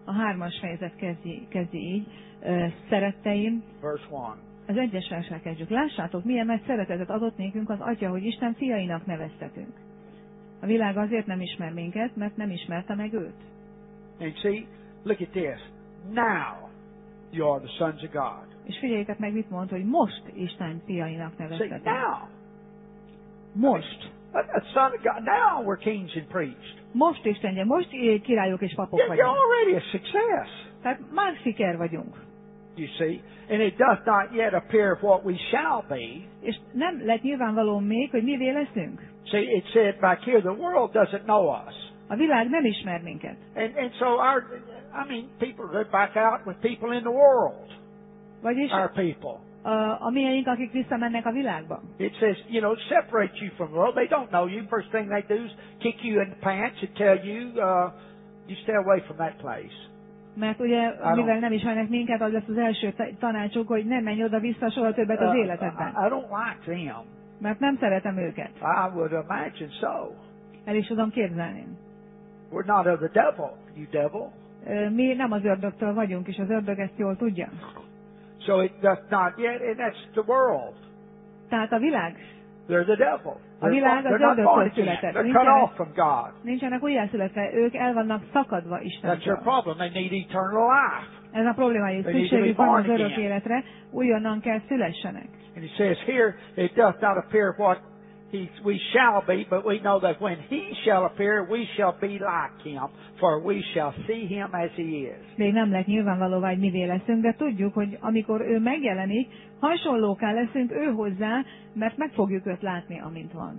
A 3. fejezet kezdi így. Szeretteim, az 1. verssel kezdjük. Lássátok, milyen nagy szeretetet adott nékünk az Atya, hogy Isten fiainak neveztetünk. A világ azért nem ismer minket, mert nem ismerte meg őt. And see, look at this. Now you are the sons of God. És figyeljétek meg, mit mond, hogy most Isten fiainak neveztetünk. See, now. Most. A son of God. Now we're kings and priests. Most Istenje, most királyok és papok You're vagyunk. already a success. Tehát már siker vagyunk. You see, and it doth not yet appear what we shall be. És nem lett nyilvánvaló még, hogy mivé leszünk. See, it said back here, the world doesn't know us. A világ nem ismer minket. And so people go back out with people in the world. Vagyis our people. A mieink, akik visszamennek a világba. It says, separate you from the world. They don't know you. First thing they do is kick you in the pants and tell you, you stay away from that place. Mert ugye, mivel nem ismernek minket, az lesz az első tanácsuk, hogy nem menj oda-vissza soha többet az életedben. I don't like them. Mert nem szeretem őket. I would imagine so. El is tudom képzelni. We're not of the devil, you devil. Mi nem az ördögtől vagyunk, és az ördög ezt jól tudja. So it does not yet, and that's the world. Tehát a világ. They're the devil. A világ az ördögtől született. They're cut off from God. Nincsenek újjászületve, ők el vannak szakadva Istentől. That's their problem. They need eternal life. Ez a problémájuk. Szükségük van az örök életre, újonnan kell szülessenek. And it says here, it doth not appear what we shall be, but we know that when he shall appear, we shall be like him, for we shall see him as he is. Még nem lett nyilvánvalóvá, hogy mivé leszünk, de tudjuk, hogy amikor ő megjelenik, hasonlóká leszünk ő hozzá, mert meg fogjuk őt látni, amint van.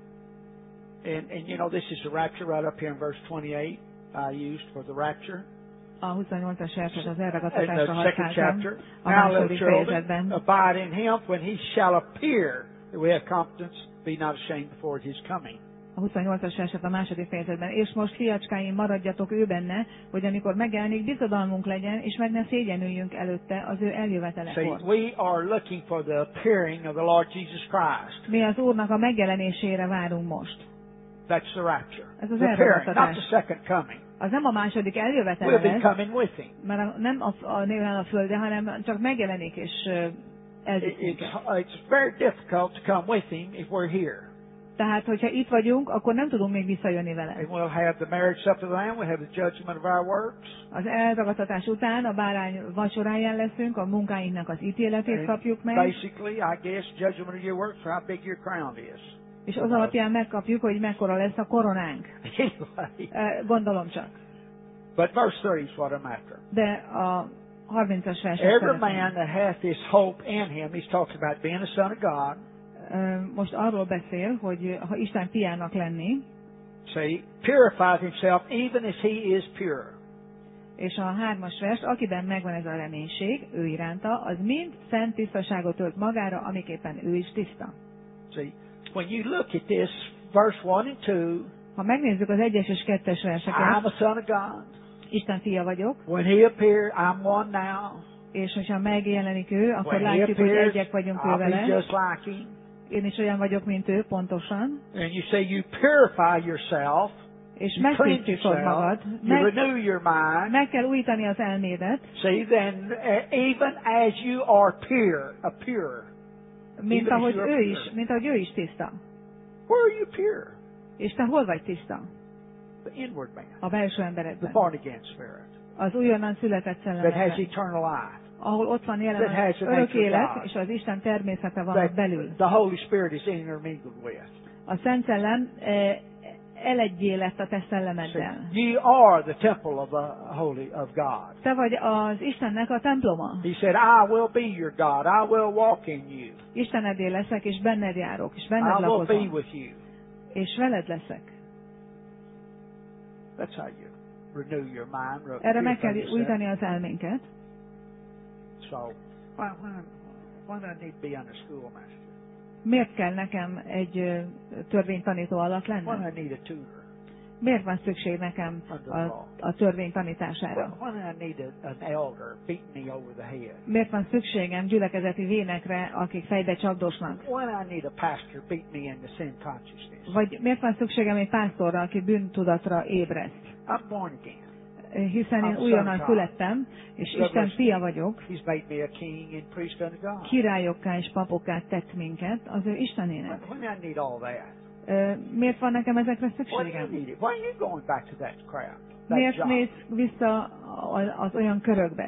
And this is the rapture right up here in verse 28 I used for the rapture. A 28-as verset az elragadtatásra In the second használtam chapter. a Now, második little children, fejezetben. abide in him when he shall appear, that we have confidence, be not ashamed before his coming. A 28-as verset a második fejezetben. És most, fiacskáim, maradjatok ő benne, hogy amikor megjelenik, bizodalmunk legyen, és meg ne szégyenüljünk előtte az ő eljövetelekor. See, we are looking for the appearing of the Lord Jesus Christ. Mi az Úrnak a megjelenésére várunk most. That's the rapture. Ez az The appearing, not elragadtatás. the second coming. Az nem a második eljövetele We'll be lesz, coming with him. mert nem néven a földre, hanem csak megjelenik és elviszik. It's very difficult to come with him if we're here. Tehát, hogyha itt vagyunk, akkor nem tudunk még visszajönni vele. And we'll have the marriage supper of the Lamb, we'll have the judgment of our works. Az elragadtatás után a bárány vacsoráján leszünk, a munkáinknak az ítéletét kapjuk meg. Basically, I guess, judgment of your works for how big your crown is. És az alapján megkapjuk, hogy mekkora lesz a koronánk. Anyway. Gondolom csak. But verse 30 is what I'm after. De a 30-as verset Every man that hath this hope in him, he's talking about being a son of God. Most arról beszél, hogy ha Isten fiának lenni, say, purifies himself even as he is pure. És a 3-as vers, akiben megvan ez a reménység, ő iránta, az mind szent tisztaságot ölt magára, amiképpen ő is tiszta. See, when you look at this, verse 1 and 2, ha megnézzük az 1-es és 2-es verseket, I'm a son of God. Isten fia vagyok. When he appeared, I'm one now. És hogyha megjelenik ő, akkor When látjuk, hogy egyek vagyunk ő I'll be vele. just like him. Én is olyan vagyok, mint ő, pontosan. And you say you purify yourself. És You cleanse megtisztítod magad. yourself. You renew your mind. Meg kell újítani az elmédet. See, then even as you are pure. Mint ahogy ő is tiszta. Where are you pure? És te hol vagy tiszta? The inward man. A belső The emberedben. born again spirit. Az újonnan született That has szellemben. eternal life. Ahol ott van jelen That has az the örök nature of élet, God. és az Isten természete van That belül. the Holy Spirit is intermingled with. A Szent Szellem elegyé lett a te szellemeddel. You are the temple of God. Te vagy az Istennek a temploma. He said, I will be your God. I will walk in you. Istenedé leszek, és benned járok, és benned I will be lakozom. with you. És veled leszek. That's how you renew your mind. Erre meg kell újítani az elménket. So, why do I need to be under schoolmaster? Miért kell nekem egy törvénytanító alatt Why lennem? do I need a tutor? Miért van szükség nekem a törvény tanítására? Why do I need an elder beating me over the head? Miért van szükségem gyülekezeti vénekre, akik fejbe csapdosnak? Why do I need a pastor beating me into sin consciousness? Vagy miért van szükségem egy pásztorra, aki bűntudatra ébreszt? I'm born again. hiszen én újonnan születtem, és Isten fia vagyok. Királyokká és papokká tett minket az ő Istenének. Miért van nekem ezekre szükségem? Miért mész vissza az olyan körökbe?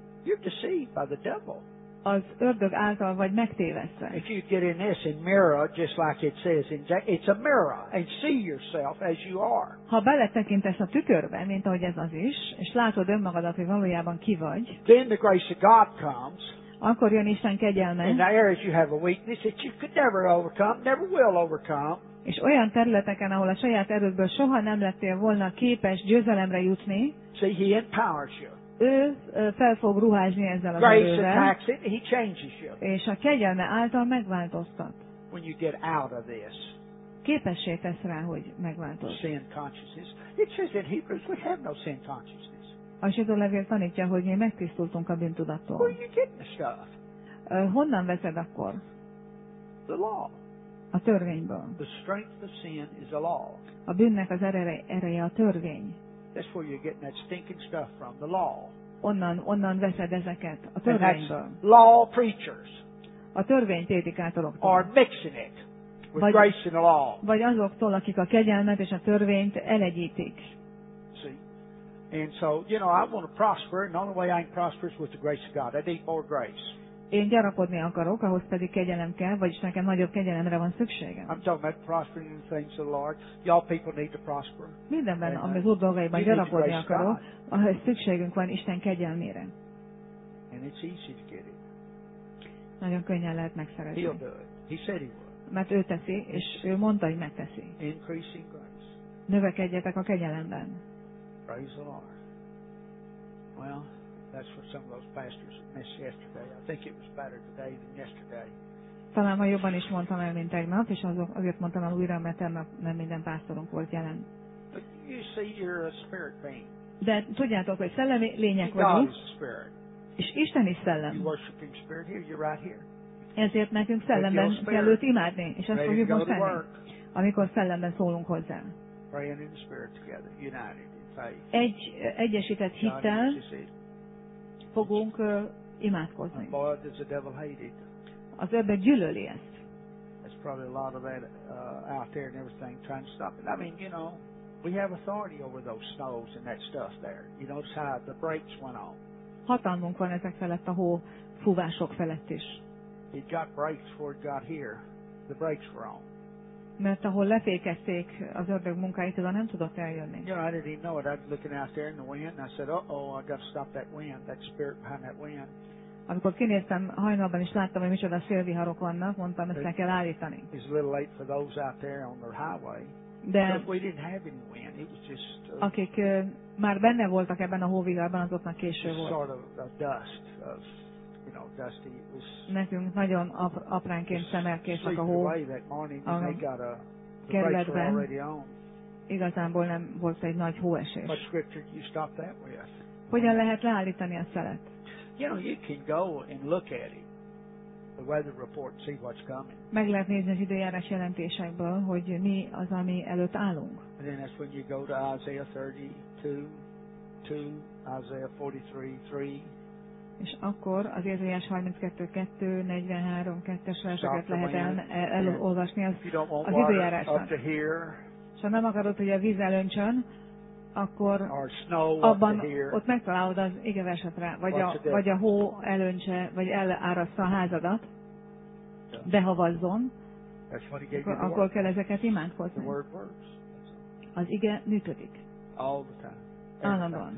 Az ördög által vagy megtévesztve. If you get in this in mirror, just like it says, it's a mirror, and see yourself as you are. Ha beletekintesz a tükörbe, mint ahogy ez az is, és látod önmagadat, hogy valójában ki vagy, then the grace of God comes. Akkor jön Isten kegyelme. In the areas you have a weakness that you could never overcome, never will overcome. És olyan területeken, ahol a saját erődből soha nem lettél volna képes győzelemre jutni, see, He empowers you. Ő fel fog ruházni ezzel az erővel, és a kegyelme által megváltoztat. When you get out of this, képessé tesz rá, hogy megváltoz. Sin consciousness. It says in Hebrews we have no sin consciousness. A zsidó levél tanítja, hogy mi megtisztultunk a bűntudattól. Where are you getting the stuff? Honnan veszed akkor? The law. A törvényből. The strength of sin is the law. A bűnnek az ereje a törvény. That's where you're getting that stinking stuff from, the law. Onnan veszed ezeket a törvényből. Law preachers. A törvényprédikátoroktól. Are mixing it with grace and the law. Vagy azoktól, akik a kegyelmet és a törvényt elegyítik. See? And so, I want to prosper, and the only way I can prosper is with the grace of God. I need more grace. Én gyarapodni akarok, ahhoz pedig kegyelem kell, vagyis nekem nagyobb kegyelemre van szükségem. I'm talking about prospering in the things of the Lord. Y'all people need to prosper. Mindenben, ami az Úr dolgaiban gyarapodni akarok, ahhoz szükségünk van Isten kegyelmére. And it's easy to get it. Nagyon könnyen lehet megszerezni. He'll do it. He said he would. Mert ő teszi, és ő mondta, hogy megteszi. Increasing grace. Növekedjetek a kegyelemben. Praise the Lord. Well, that's what some of those pastors missed yesterday. I think it was better today than yesterday. Talán ma jobban is mondtam el, mint tegnap, és azért mondtam el újra, mert tegnap nem minden pásztorunk volt jelen. But you see, you're a spirit being. De tudjátok, hogy szellemi lények vagyunk, és Isten is szellem. You worshiping spirit here, you're right here. Ezért nekünk szellemben kell őt imádni, és ezt fogjuk most tenni, amikor szellemben szólunk hozzá. Praying in the spirit together, united in faith. Egyesített hittel fogunk imádkozni. Az ördög gyűlöli ezt. There's probably a lot of that out there and everything trying to stop it. I mean, we have authority over those snows and that stuff there. You notice how the brakes went on. Hatalmunk van ezek felett a hófúvások felett is. It got brakes before it got here. The brakes were on. Mert ahol lefékezték az ördög munkáit, oda nem tudott eljönni. I didn't even know it. I was looking out there in the wind, and I said, I got to stop that wind, that spirit behind that wind. Amikor kinéztem hajnalban is láttam, hogy micsoda szélviharok vannak, mondtam, ezt le kell állítani. It's a little late for those out there on their highway. De we didn't have any wind. It was just akik már benne voltak ebben a hóviharban, azoknak késő volt. Sort of dust, dusty. It was nekünk nagyon apránként szemelkésznek a hó a kerületben. Igazából nem volt egy nagy hóesés. Hogyan lehet leállítani a szelet? You can go and look at it. The weather report, see what's coming. Meg lehet nézni az időjárás jelentésekből, hogy mi az, ami előtt állunk. And then that's when you go to Isaiah 32:2, Isaiah 43:3. És akkor az Ézsaiás 32:2, 43:2-es verseket lehet elolvasni az időjárásnak. És ha nem akarod, hogy a víz elöntsön, akkor abban ott megtalálod az igeversetre, vagy a hó elöntse, vagy eláraszta a házadat, behavazzon, akkor kell ezeket imádkozni. Az ige működik. Állandóan.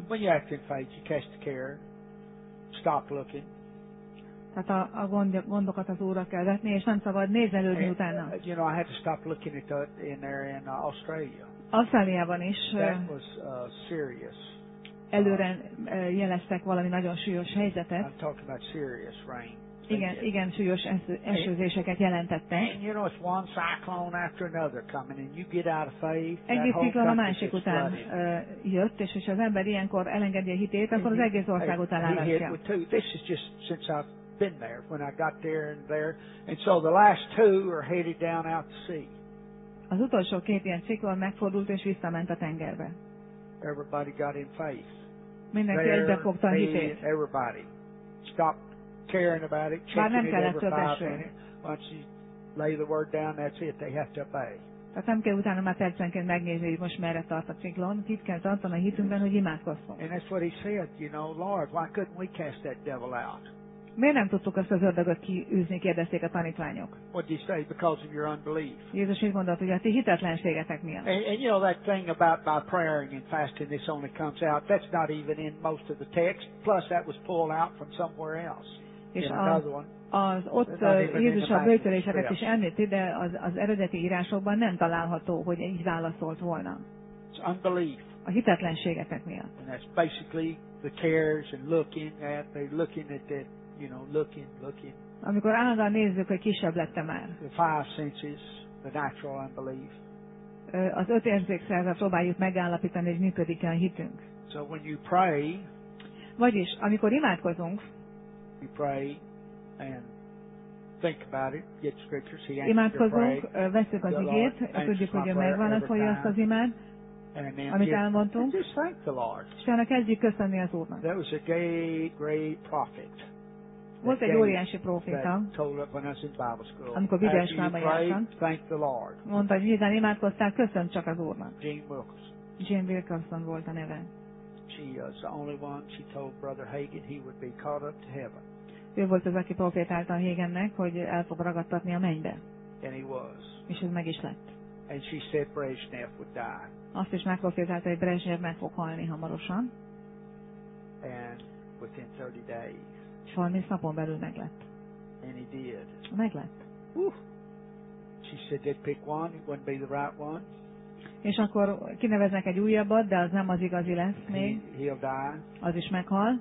Stop looking. Tehát a gondokat az Úrra kell vetni, és nem szabad nézelődni utána. I had to stop looking at in there in Australia. Ausztráliában is That was serious. Előre jeleztek valami nagyon súlyos helyzetet. I'm talking about serious rain. Igen, súlyos esőzéseket jelentettek. Egyik ciklon a másik után jött, és ha az ember ilyenkor elengedi a hitét, akkor az egész ország után áradja. This is just since I've been there, when I got there and there, and so the last two are headed down out to sea. Az utolsó két ilyen ciklon megfordult és visszament a tengerbe. Everybody got in faith. Mindenki egybefogta a hitét. Everybody. Stop caring about it, checking it every 5 minutes. Once you lay the word down, that's it. They have to obey. Tehát nem kell utána már percenként megnézni, hogy most merre tart a ciklon. Itt kell tartani a hitünkben, hogy imádkozzunk. And that's what he said, Lord, why couldn't we cast that devil out? Miért nem tudtuk azt az ördögöt kiűzni, kérdezték a tanítványok. What did you say? Because of your unbelief. Jézus így mondott, hogy a ti hitetlenségetek miatt. And that thing about by praying and fasting, this only comes out. That's not even in most of the text. Plus, that was pulled out from somewhere else. És az ott Jézus a böjtöléseket is említi, de az eredeti írásokban nem található, hogy így válaszolt volna. It's unbelief. A hitetlenségetek miatt. And that's basically the cares and looking at, they're looking at that, looking. Amikor állandóan nézzük, hogy kisebb lett már. The 5 senses, the natural unbelief. Az 5 érzékszervel próbáljuk megállapítani, hogy működik-e a hitünk. So when you pray, vagyis, amikor imádkozunk, you pray and think about it, get scriptures, he imádkozunk, veszük az igét, tudjuk, hogy ő megválaszolja azt az imád, amit elmondtunk, és utána kezdjük köszönni az Úrnak. There was a great prophet. Volt egy óriási próféta, amikor Bibliaiskolában jártam, mondta, hogy miután imádkoztál, köszönt csak az Úrnak. Jane Wilkerson volt a neve. Ő volt az, aki profétálta a Hagennek, hogy el fog ragadtatni a mennybe. És ez meg is lett. Azt is megprofétálta, hogy Brezsnyev meg fog halni hamarosan. És 30 napon belül meglett. Meglett. És akkor kineveznek egy újabbat, de az nem az igazi lesz még. Az is meghal.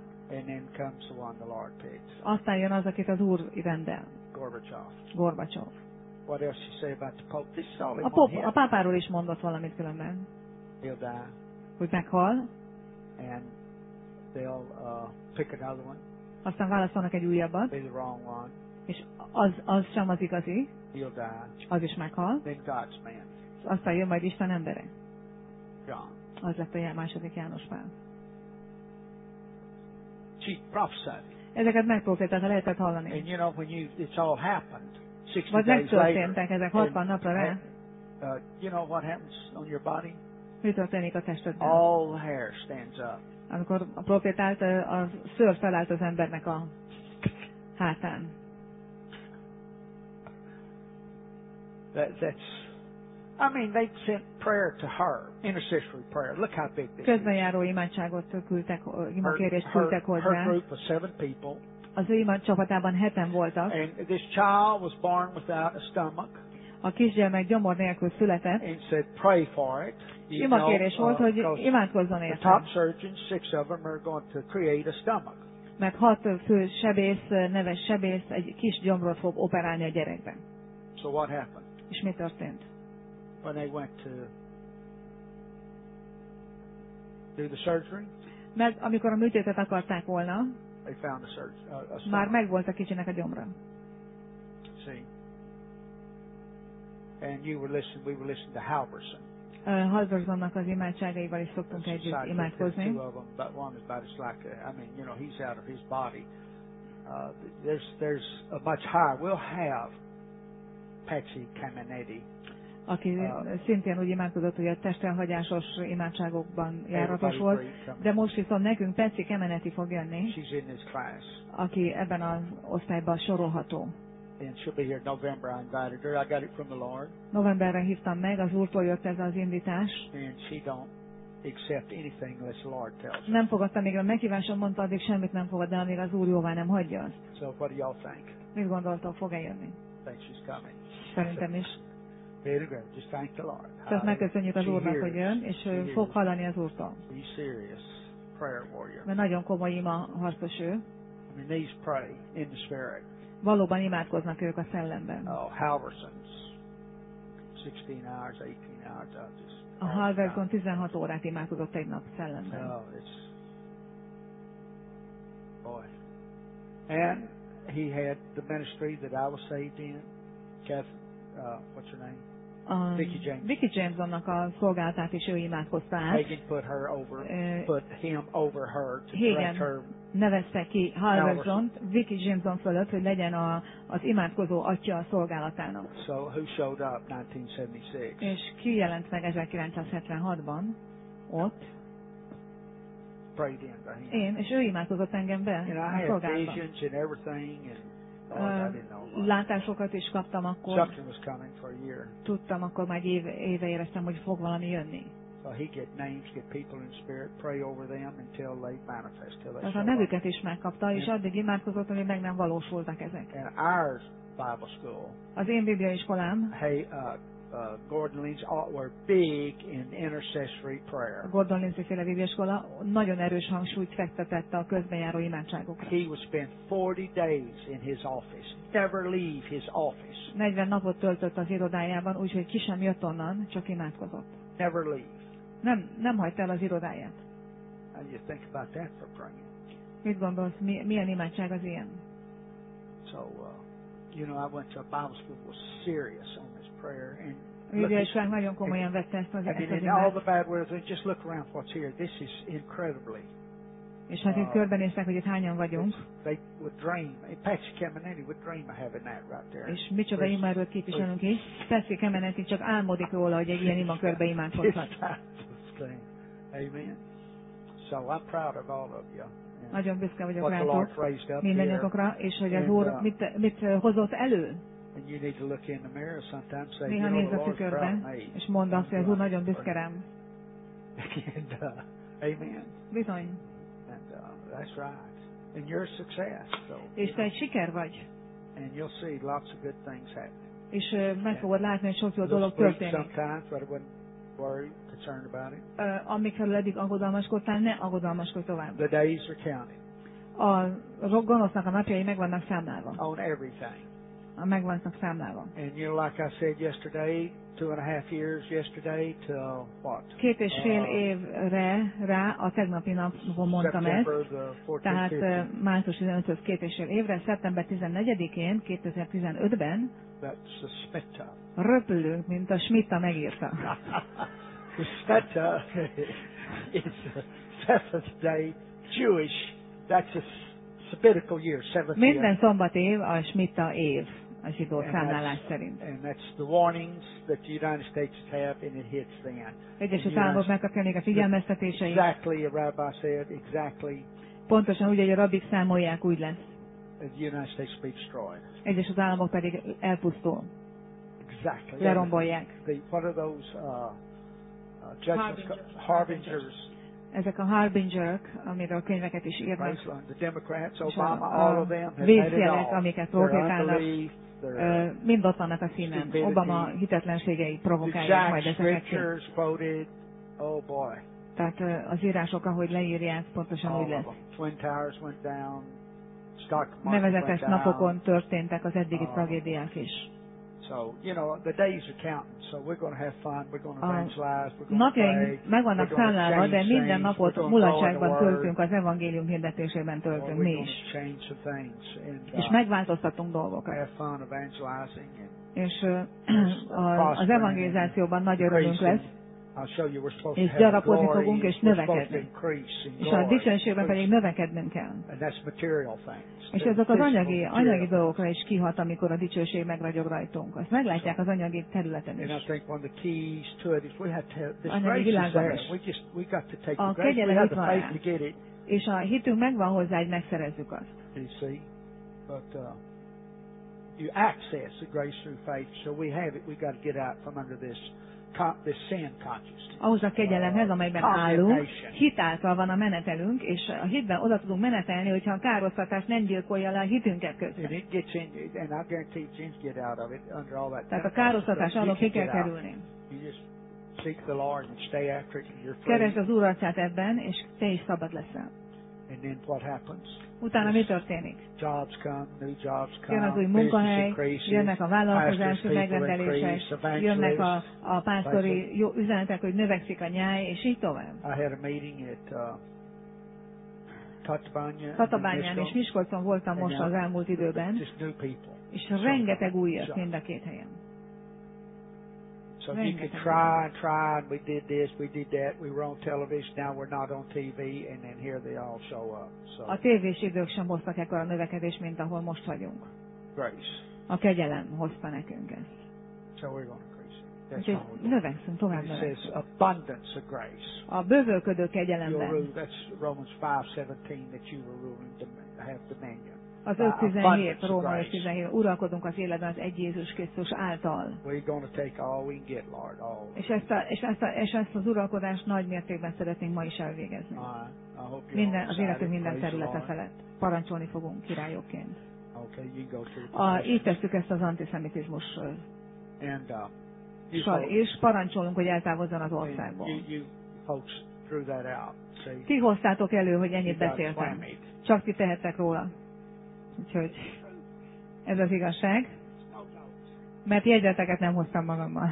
Aztán jön az, akit az Úr rendel. Gorbacsov. A pápáról is mondott valamit különben. Hogy meghal. Aztán válaszolnak egy újabbat. És az sem az igazi. Az is meghal. Aztán jön majd Isten embere. Az lett a második János Pál. Ezeket megprofétálta, lehetett hallani. Vagy megtörténtek ezek 60 napra rá. Mi történik a testedben? Amikor a profétált, a szőr felállt az embernek a hátán. They sent prayer to her, intercessory prayer. Look how big this is. Közbenjáró imádságot küldtek, imakérést küldtek hozzá. Her group of 7 people. Az ő imad csapatában 7-en voltak. And this child was born without a stomach. A kisgyermek gyomor nélkül született. And said, pray for it. Imakérés volt, hogy imádkozzon érte. The top surgeons, 6 of them, are going to create a stomach. Mert 6 fő sebész, neves sebész egy kis gyomrot fog operálni a gyerekben. So what happened? És mi történt? When they went to do the surgery, mert amikor a műtétet akarták volna, they found a már megvolt a kicsinek a gyomra. See, and we were listening to Halverson. Halversonnak az imádságaival is szoktunk együtt imádkozni. He's out of his body. There's a much higher. We'll have Patsy Cameneti. Aki szintén úgy imádkozott, hogy a testelhagyásos imádságokban járatos volt, de most viszont nekünk Patsy Cameneti fog jönni, aki ebben az osztályban sorolható. Novemberre hívtam meg, az Úrtól jött ez az indítás. Nem fogadta még a meghívásom, mondta, addig semmit nem fogad, de amíg az Úr jóvá nem hagyja azt. Mit gondoltok, fog-e jönni? Szerintem is. Tehát megköszönjük az Úrnak, hogy jön, és fog hallani az Úrtól. Mert nagyon komoly ima harcos ő. Valóban imádkoznak ők a szellemben. A Halverson 16 órát imádkozott egy nap szellemben. And he had the ministry that I was saved in. What's her name? Vicky Jamesonnak a szolgálatát is ő imádkozta át. Hagen nevezte ki Halversont Vicky Jameson fölött, hogy legyen az imádkozó atya a szolgálatának. És ki jelent meg 1976-ban ott? Én, és ő imádkozott engem be a szolgálatba. Látásokat is kaptam akkor. Tudtam, akkor már éve éreztem, hogy fog valami jönni. Tehát a nevüket is megkapta, és addig imádkozott, hogy meg nem valósultak ezek. Az én bibliai iskolám, Gordon Lindsay were big in intercessory prayer. A Gordon Lindsay féle bibliaiskola nagyon erős hangsúlyt fektetett a közbenjáró imádságokra. He would spend 40 days in his office, never leave his office. 40 napot töltött az irodájában, úgyhogy ki sem jött onnan, csak imádkozott. Never leave. Nem hagyta el az irodáját. How do you think about that for praying? Mit gondolsz, milyen imádság az ilyen? So, you know, I went to a Bible school that was serious on this prayer, and a bibliaiskola nagyon komolyan vette ezt az all the bad words, just look around what's here. This is incredibly. És hát itt körbenéztek, hogy itt hányan vagyunk. They would dream. Patsy Kemenetti would dream of having that right there. És micsoda imáról képviselünk így. Patsy Kemenetti csak álmodik róla, hogy egy ilyen imakörbe imádkozhat. Amen. So I'm proud of all of you. Nagyon büszke vagyok rátok, mindannyiatokra, és hogy az Úr mit hozott elő. Néha nézz a tükörbe, és mondd azt, hogy az Úr nagyon büszke rám. Amen. Bizony. That's right. And you're a success. És te egy siker vagy. And you'll see lots of good things happening. És meg fogod látni, hogy sok jó dolog történik. Amikről eddig aggodalmaskodtál, ne aggodalmaskodj tovább. The days are counted. A gonosznak a napjai meg vannak számlálva. On everything. Meg vannak számlálva. And you know, like I said yesterday, 2.5 years yesterday till what? 2,5 évre rá a tegnapi napon mondtam ezt. Tehát március 15-höz 2,5 évre, szeptember 14-én 2015-ben röpülünk, mint a Schmitta megírta. The Smeta is the seventh day Jewish. That's a sabbatical year, seventh year. Minden szombat év a Schmitta év, a zsidó számlálás szerint. And that's the warnings that the United States have, and it hits then. Egyesült Államok megkapja még a figyelmeztetéseit. Exactly, a rabbi said, exactly. Pontosan úgy, hogy a rabbik számolják, úgy lesz. The United States will be destroyed. Egyesült Államok pedig elpusztul. Exactly. Lerombolják. What are those harbingers? Ezek a harbingerök, amiről könyveket is írnak. The Democrats, Obama, all of them have vészjelek, amiket provokálnak, mind ott vannak a színen. Obama hitetlenségei provokálják majd ezeket. Oh boy. Tehát az írások, ahogy leírják, pontosan úgy lesz. Twin Towers went down. Nevezetes napokon történtek az eddigi tragédiák is. So, you know, the days are counting, so we're going to have fun, we're going to evangelize, we're going to pray. Napjaink meg vannak számlálva, de minden napot mulatságban töltünk, az evangélium hirdetésében töltünk mi is. És megváltoztatunk dolgokat. És az evangelizációban nagy örömünk lesz, és gyarapodni fogunk, és növekedni. És a dicsőségben pedig növekednünk kell. És ezek az anyagi dolgokra is kihat, amikor a dicsőség megragyog rajtunk. Azt meglátják az anyagi területen is. Anyagi világban is. A kegyelem itt van rá. És a hitünk megvan hozzá, hogy megszerezzük azt. You access the grace through faith, so we have it. We got to get out from under this sin consciousness. Ahhoz a kegyelemhez, amelyben állunk, hitáltal van a menetelünk, és a hitben oda tudunk menetelni, hogyha a károsztatás nem gyilkolja le a hitünket közben. Tehát a károsztatás alól ki kell kerülni. Keresd az Úr arcát ebben, és te is szabad leszel. Utána mi történik? Jön az új munkahely, jönnek a vállalkozási megrendelések, jönnek a pásztori üzenetek, hogy növekszik a nyáj, és így tovább. Tatabányán és Miskolcon voltam most az elmúlt időben, és rengeteg új jött mind a két helyen. So you could try, and we did this, we did that, we were on television, now we're not on TV, and then here they all show up. So, a tévés idők sem hoztak ekkora növekedést, mint ahol most vagyunk. Grace. A kegyelem hozta nekünk ezt. So we're going to increase it. Úgyhogy növekszünk, tovább növekszünk. It says abundance of grace. A bővölködő kegyelemben. That's Romans 5:17 that you were ruling to have dominion. Az 5:17, Róma 5:17, uralkodunk az életben az egy Jézus Krisztus által. És ezt az uralkodást nagy mértékben szeretnénk ma is elvégezni. Az életünk minden területe felett. Parancsolni fogunk királyokként. Így tesszük ezt az antiszemitizmussal. És parancsolunk, hogy eltávozzon az országból. Ti hoztátok elő, hogy ennyit beszéltem. Csak ti tehettek róla. Úgyhogy ez az igazság. Mert jegyzeteket nem hoztam magammal.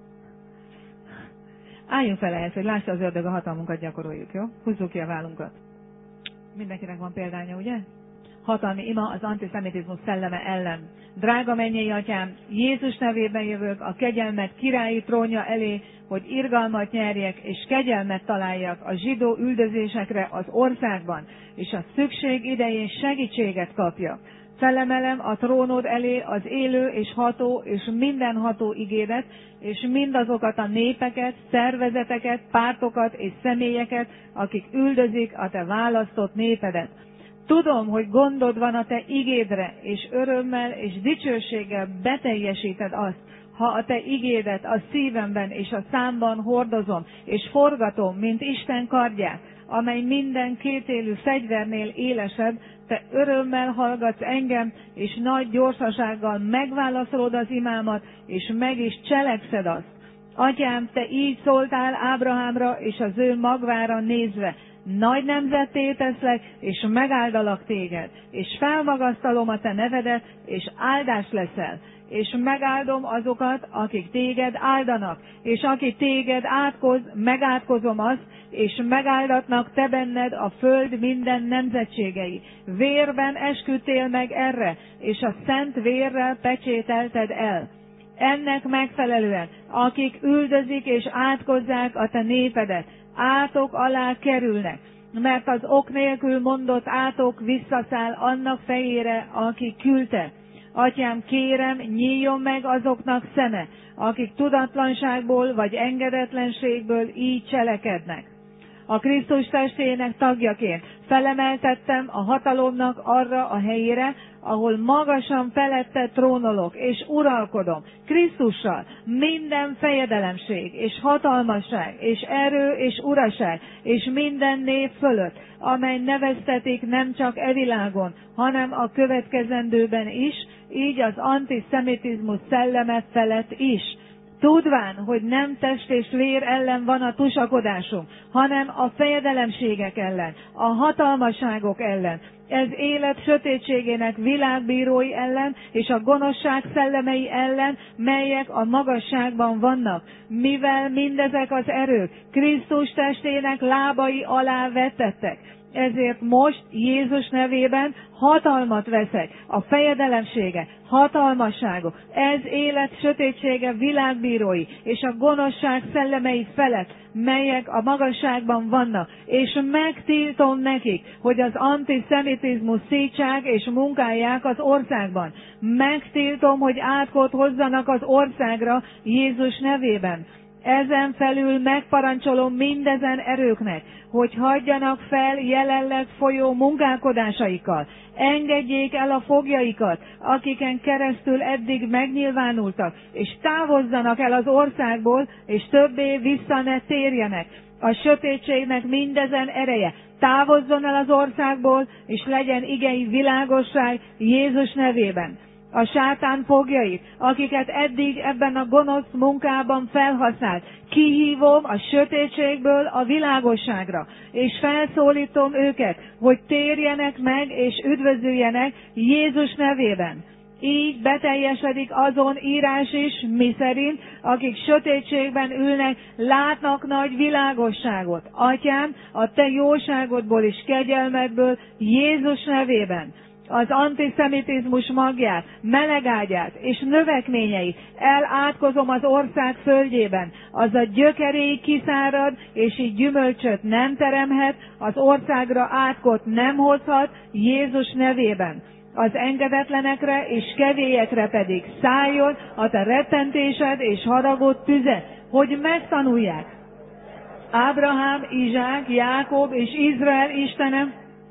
Álljunk fel ehhez, hogy lássa az ördög, a hatalmunkat gyakoroljuk, jó? Húzzuk ki a vállunkat. Mindenkinek van példánya, ugye? Hatalmi ima az antiszemitizmus szelleme ellen. Drága mennyei atyám, Jézus nevében jövök a kegyelmet királyi trónja elé, hogy irgalmat nyerjek és kegyelmet találjak a zsidó üldözésekre az országban, és a szükség idején segítséget kapjak. Felemelem a trónod elé az élő és ható és mindenható igédet, és mindazokat a népeket, szervezeteket, pártokat és személyeket, akik üldözik a te választott népedet. Tudom, hogy gondod van a te igédre, és örömmel és dicsőséggel beteljesíted azt, ha a te igédet a szívemben és a számban hordozom, és forgatom, mint Isten kardját, amely minden kétélű fegyvernél élesebb, te örömmel hallgatsz engem, és nagy gyorsasággal megválaszolod az imámat, és meg is cselekszed azt. Atyám, te így szóltál Ábrahámra és az ő magvára nézve, nagy nemzetté teszlek, és megáldalak téged, és felmagasztalom a te nevedet, és áldás leszel, és megáldom azokat, akik téged áldanak, és aki téged átkoz, megátkozom azt, és megáldatnak te benned a föld minden nemzetségei. Vérben esküdtél meg erre, és a szent vérrel pecsételted el. Ennek megfelelően, akik üldözik és átkozzák a te népedet, átok alá kerülnek, mert az ok nélkül mondott átok visszaszáll annak fejére, aki küldte. Atyám, kérem, nyíljon meg azoknak szeme, akik tudatlanságból vagy engedetlenségből így cselekednek. A Krisztus testének tagjaként felemeltettem a hatalomnak arra a helyére, ahol magasan felette trónolok, és uralkodom Krisztussal minden fejedelemség, és hatalmasság, és erő, és uraság, és minden név fölött, amely neveztetik nem csak e világon, hanem a következendőben is, így az antiszemitizmus szelleme felett is. Tudván, hogy nem test és vér ellen van a tusakodásunk, hanem a fejedelemségek ellen, a hatalmasságok ellen, ez élet sötétségének világbírói ellen, és a gonoszság szellemei ellen, melyek a magasságban vannak, mivel mindezek az erők Krisztus testének lábai alá vetettek. Ezért most Jézus nevében hatalmat veszek, a fejedelemsége, hatalmasságok, ez élet sötétsége világbírói, és a gonoszság szellemei felett, melyek a magasságban vannak, és megtiltom nekik, hogy az antiszemitizmus szítság és munkálják az országban. Megtiltom, hogy átkot hozzanak az országra Jézus nevében. Ezen felül megparancsolom mindezen erőknek, hogy hagyjanak fel jelenleg folyó munkálkodásaikkal. Engedjék el a foglyaikat, akiken keresztül eddig megnyilvánultak, és távozzanak el az országból, és többé vissza ne térjenek. A sötétségnek mindezen ereje távozzon el az országból, és legyen igei világosság Jézus nevében. A sátán fogjait, akiket eddig ebben a gonosz munkában felhasznált, kihívom a sötétségből a világosságra, és felszólítom őket, hogy térjenek meg és üdvözüljenek Jézus nevében. Így beteljesedik azon írás is, miszerint, akik sötétségben ülnek, látnak nagy világosságot. Atyám, a te jóságodból és kegyelmedből Jézus nevében. az antiszemitizmus magját, melegágyát és növekményeit elátkozom az ország földjében. Az a gyökeréig kiszárad, és így gyümölcsöt nem teremhet, az országra átkot nem hozhat, Jézus nevében. Az engedetlenekre és kevélyekre pedig szálljon a te rettentésed és haragod tüze, hogy megtanulják. Ábrahám, Izsák, Jákob és Izrael Istene,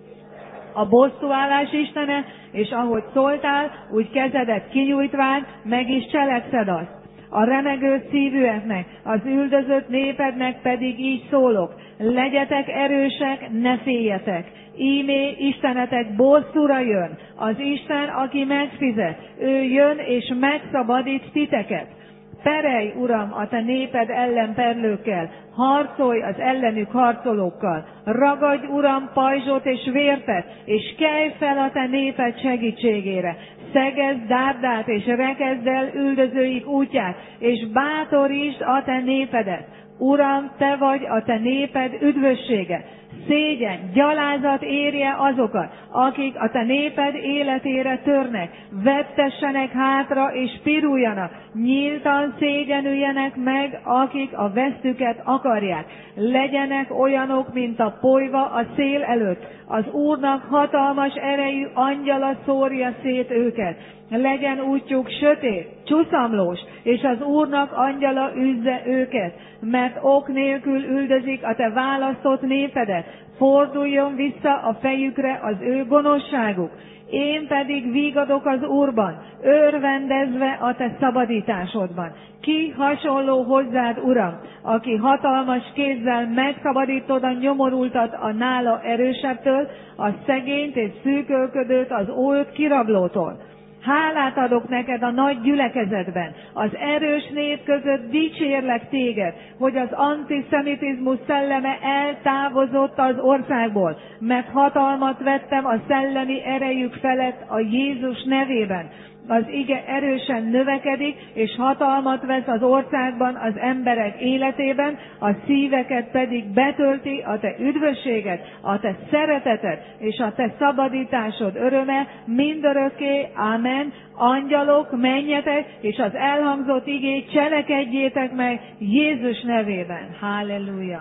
a bosszúállás Istene, és ahogy szóltál, úgy kezedet kinyújtván, meg is cselekszed azt. A remegő szívűeknek, az üldözött népednek pedig így szólok: legyetek erősek, ne féljetek. Ímé Istenetek bosszúra jön, az Isten, aki megfizet. Ő jön és megszabadít titeket. Perelj, Uram, a te néped ellen perlőkkel, harcolj az ellenük harcolókkal. Ragadj, Uram, pajzsot és vértet, és kelj fel a te néped segítségére. Szegezd dárdát, és rekezd el üldözőik útját, és bátorítsd a te népedet. Uram, te vagy a te néped üdvössége. Szégyen, gyalázat érje azokat, akik a te néped életére törnek. Vettessenek hátra és piruljanak. Nyíltan szégyenüljenek meg, akik a vesztüket akarják. Legyenek olyanok, mint a polyva a szél előtt. Az Úrnak hatalmas erejű angyala szórja szét őket. Legyen útjuk sötét, csuszamlós, és az Úrnak angyala üzze őket, mert ok nélkül üldözik a te választott népedet. Forduljon vissza a fejükre az ő gonoszságuk. Én pedig vígadok az Úrban, örvendezve a te szabadításodban. Ki hasonló hozzád, Uram, aki hatalmas kézzel megszabadítod a nyomorultat a nála erősebbtől, a szegényt és szűkölködőt az ólt kirablótól. Hálát adok neked a nagy gyülekezetben, az erős nép között dicsérlek téged, hogy az antiszemitizmus szelleme eltávozott az országból, mert hatalmat vettem a szellemi erejük felett a Jézus nevében. Az ige erősen növekedik, és hatalmat vesz az országban az emberek életében, a szíveket pedig betölti a te üdvösséged, a te szereteted, és a te szabadításod öröme mindörökké. Amen. Angyalok, menjetek, és az elhangzott igét cselekedjétek meg Jézus nevében. Halleluja.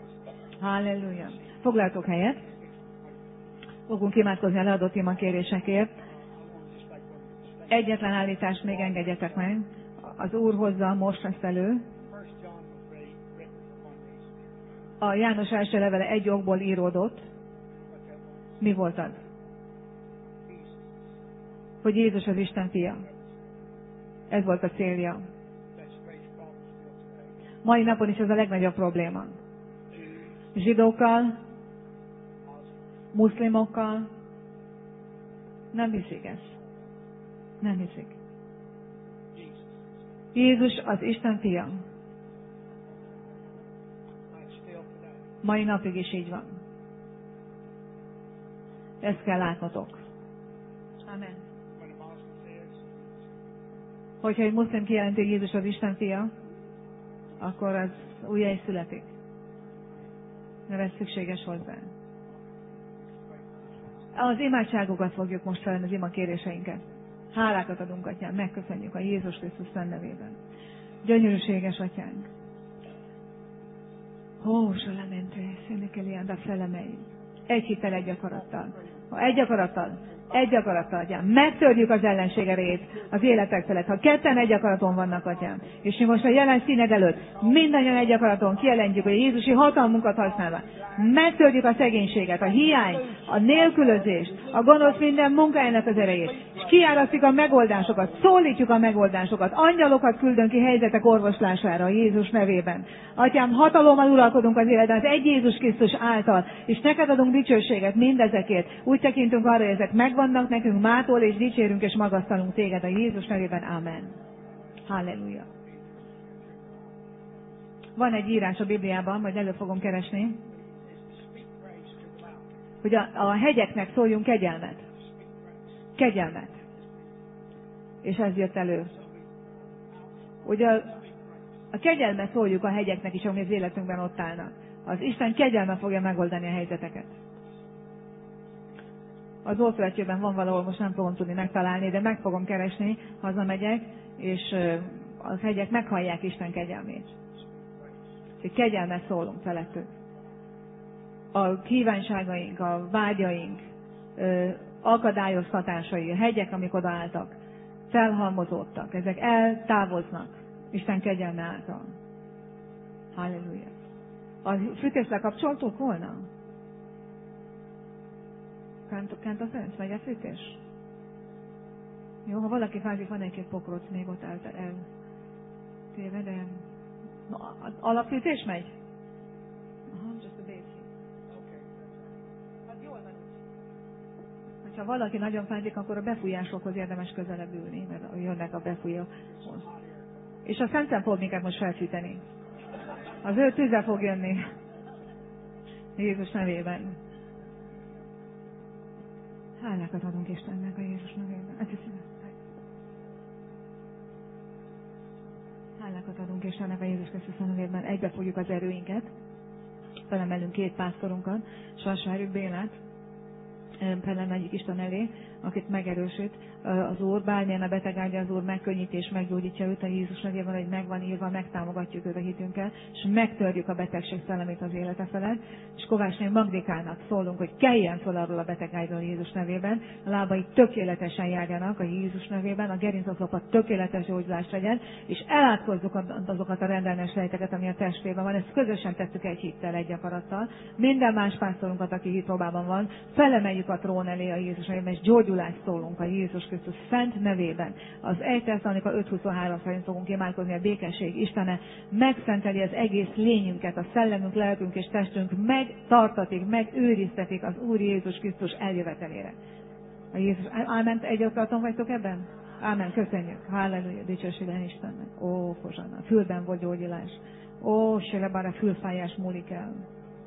Halleluja. Foglaltok helyet. Fogunk imádkozni a leadott imakérésekért. Egyetlen állítást még engedjetek meg. Az Úr hozza most ezt elő. A János első levele egy okból íródott. Mi volt az? Hogy Jézus az Isten fia. Ez volt a célja. Mai napon is ez a legnagyobb probléma. Zsidókkal, muszlimokkal nem hiszik ezt. Nem hiszik. Jézus az Isten fia. Mai napig is így van. Ezt kell látnotok. Amen. Hogyha egy muszlim kijelenti, hogy Jézus az Isten fia, akkor az újjá születik. Mert ez szükséges hozzá. Az imádságokat fogjuk most felelni, az imakéréseinket. Hálákat adunk, Atyám, megköszönjük a Jézus Krisztus szent nevében. Gyönyörűséges Atyánk. Ó, Zsolamente, Szénekeliánda felemei. Egy hittel, egy akarattal. Ha egy akarattal, Atyám, megtörjük az ellenség erejét az életek felett. Ha ketten egy akaraton vannak, Atyám, és mi most a jelen színed előtt mindannyian egy akaraton kijelentjük, hogy a Jézusi hatalmunkat használva megtörjük a szegénységet, a hiányt, a nélkülözést, a gonosz minden munkájának az erejét, és kiárasztjuk a megoldásokat, szólítjuk a megoldásokat, angyalokat küldünk ki helyzetek orvoslására a Jézus nevében. Atyám, hatalommal uralkodunk az életben az egy Jézus Krisztus által, és neked adunk dicsőséget mindezekért. Úgy tekintünk arra, hogy ezek megvannak nekünk mától, és dicsérünk és magasztalunk téged a Jézus nevében. Amen. Halleluja. Van egy írás a Bibliában, majd elő fogom keresni, hogy a hegyeknek szóljunk kegyelmet. Kegyelmet. És ez jött elő. Ugye a kegyelmet szóljuk a hegyeknek is, ami az életünkben ott állnak. Az Isten kegyelme fogja megoldani a helyzeteket. Az Ószövetségben van valahol, most nem fogom tudni megtalálni, de meg fogom keresni, hazamegyek, és a hegyek meghallják Isten kegyelmét. Hogy kegyelmet szólunk felettük. A kívánságaink, a vágyaink, akadályoztatásai, a hegyek, amik odaálltak, felhalmozódtak, ezek eltávoznak Isten kegyelme által. Halleluja. A fűtést lekapcsoltuk volna? Kent a fensz, megy a fűtés? Jó, ha valaki fázik, van egy-két pokroc még ott eltéve, de alapfűtés megy? Aha, just a basic. Az jól van. Ha valaki nagyon fázik, akkor a befújásokhoz érdemes közelebb ülni, mert jönnek a befújó. És a Szent fog minket most felfűteni. Az ő tűze fog jönni. Jézus nevében. Hálákat adunk Istennek a Jézus nevében. Hálákat adunk Istennek a Jézus Krisztus nevében. Egybe fogjuk az erőinket. Felemelünk 2 pásztorunkat. Sasvárjuk Bélát. Felemeljük Isten elé, akit megerősít az Úr, bármilyen a betegágya, az Úr megkönnyíti és meggyógyítja őt a Jézus nevében, hogy megvan írva, megtámogatjuk őt a hitünkkel, és megtörjük a betegség szellemét az élete felett, és Kovácsné Magdikának szólunk, hogy keljen fel arról a betegágyról Jézus nevében, a lábai tökéletesen járjanak a Jézus nevében, a gerincoszlopat tökéletes gyógyulást legyen, és elátkozzuk azokat a rendellenes sejteket, ami a testében van, ezt közösen tettük egy hittel, egy akarattal. Minden más pásztorunkat, aki hitpróbában van, felemeljük a trón elé a Jézus nevében, és gyógyulást szólunk a Jézus Krisztus szent nevében. Az 1 Tesszalonika 5:23 szerint fogunk imádkozni, a békesség Istene megszenteli az egész lényünket, a szellemünk, lelkünk és testünk megtartatik, megőriztetik az Úr Jézus Krisztus eljövetelére. A Jézus, ámen, egyottarton vagytok ebben? Ámen, köszönjük. Halleluja, dicsőség legyen Istennek. Ó, Hozsanna, fülben volt gyógyulás. Ó, Selebára fülfájás múlik el.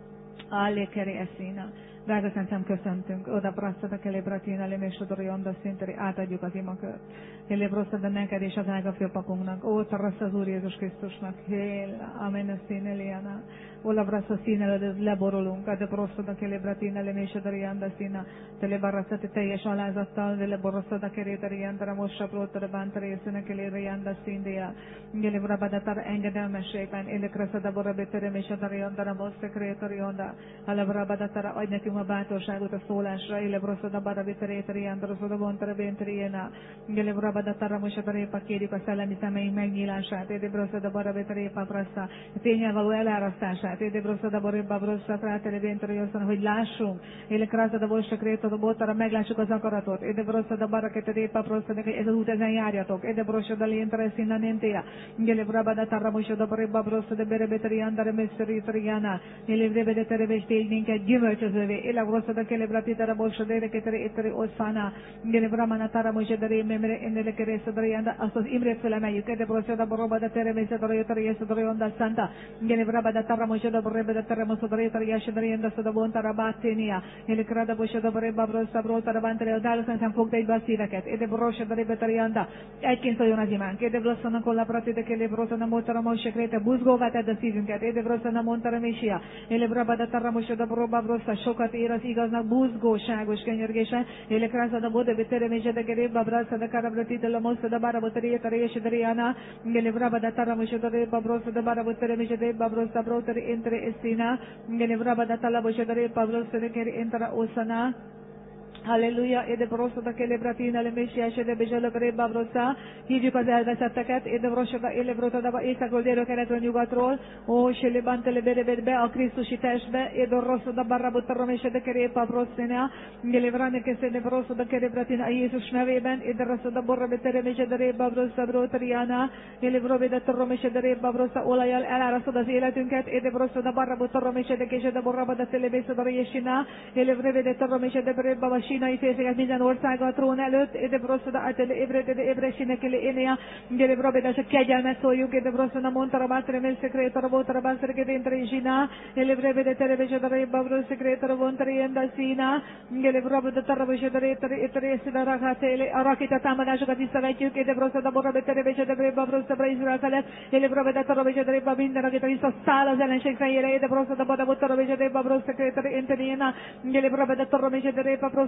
Allékeri eszína. Drága Szentem, köszöntünk. Oda brasszada kelebratina, lemésodori onda szinteri, átadjuk az imakört. Elébrosszada neked és a drága főpapunknak. Ó, tarassz az Úr Jézus Krisztusnak. Hél, amen a színeliana. Ola brassza színeled, leborulunk. Ade brosszada kelebratina, lemésodori onda szína. Telebarrasszati teljes alázattal, leborosszada keréteri andra, mossaprótara bántari, eszünek elére janda színdia. Gelebrabadatara engedelmességben, élekraszada borabéterem és adari andra, mosszekrétori onda. Alebrabadatara, adj nekünk a bátorságot a szólásra, élebrosszada barabiteréteri, androszada bontara bénteriéna, élebrosszadatara mosadarépa, kérjük a szellemi szemeink megnyílását, élebrosszada barabiterépa prassa, a tényel való elárasztását, élebrosszada borébba brossa, fráteri bénteri, hogy lássunk, élekraszada bossakrétod, bottara, meglássuk az akaratot, élebrosszada baraketerépa prossa, ez az út, ezen járjatok, élebrosszada léntere szína néntéja, élebrosszadatara mosada borébba brossa, de berebeteri, andare meszteréteriána, élebrebedeterebe, tégy minket gyümölcsözővé, élebrosszada kelebratitara borsodére keteri éteri oszfána, gelebramana tara mosodere memre endelekere szadarianda, azt az Imrét felemeljük, élebrosszada borobada teremészedara jötari jösszadara jonda szanta, gelebrabada tara mosoda borrebeda teremosodara jötari jösszadara jonda szodabontara báténia, élekrada bosoda borrebba brossa brótara bántari, a dálószentán fogd egybe a szíveket, élebrossada rebetarianda, egyként szóljon az imánk, élebrosszana kollapratide kelebrosszana mótara mosekréte, buzgóvá tedd a szívünket, élebrosszana montara mésia, élebrabada tara mosoda borobba brossa, sokat ér az igaznak buzgóságos könyörgése, élekrázada bodebi teremézsede geréba brasszada karabratitela mosszada baraboterieta résederiana, gelebrabada taramosoda réba brosszada baraboteremézsede brossa broteri entre eszina, gelebrabada talabosada réba brosszada keri entra oszana. Halleluja, éde brosszada kelebratina le messiás, éde bezsalak réba brossa, hívjuk az elveszetteket, éde brosszada élebrotada északról, délről, keletről, nyugatról, ó, selebantele berebedbe a Krisztusi testbe, éde rosszada barrabottarom és éde kerépa brosszina, gelebrane keszéde brosszada kelebratina a Jézus nevében, éde rosszada borrabeterem és éde réba brossa broteriana, élebrobedattarom és éde réba brossa, olajjal elárasztod az életünket, éde brosszada barrabottarom és éde kézede borrabada telebészada résina, élebrebedattarom és éde réba sínai férfiak minden országa a trón előtt, éde brosszada átele ébresínekele énea, gelebrabedás a kegyelmet szóljuk, éde brosszada montara bátere melszekrétara bótara bászerged entre zsina, élebrebede terebesada réba brosszekrétara bontara jenda szína, gelebrabeda tarabesada rétare rakátele, a rakéta támadásokat visszavetjük, éde brosszada borrabe terebesada réba brosszabra Izrael felett, élebrabeda tarabesada réba minden rakéta visszaszáll az ellenség fejére, éde brosszada badabot tarabesada réba brosszekrétara entenéna, gelebrabeda tarabesada réba brosszada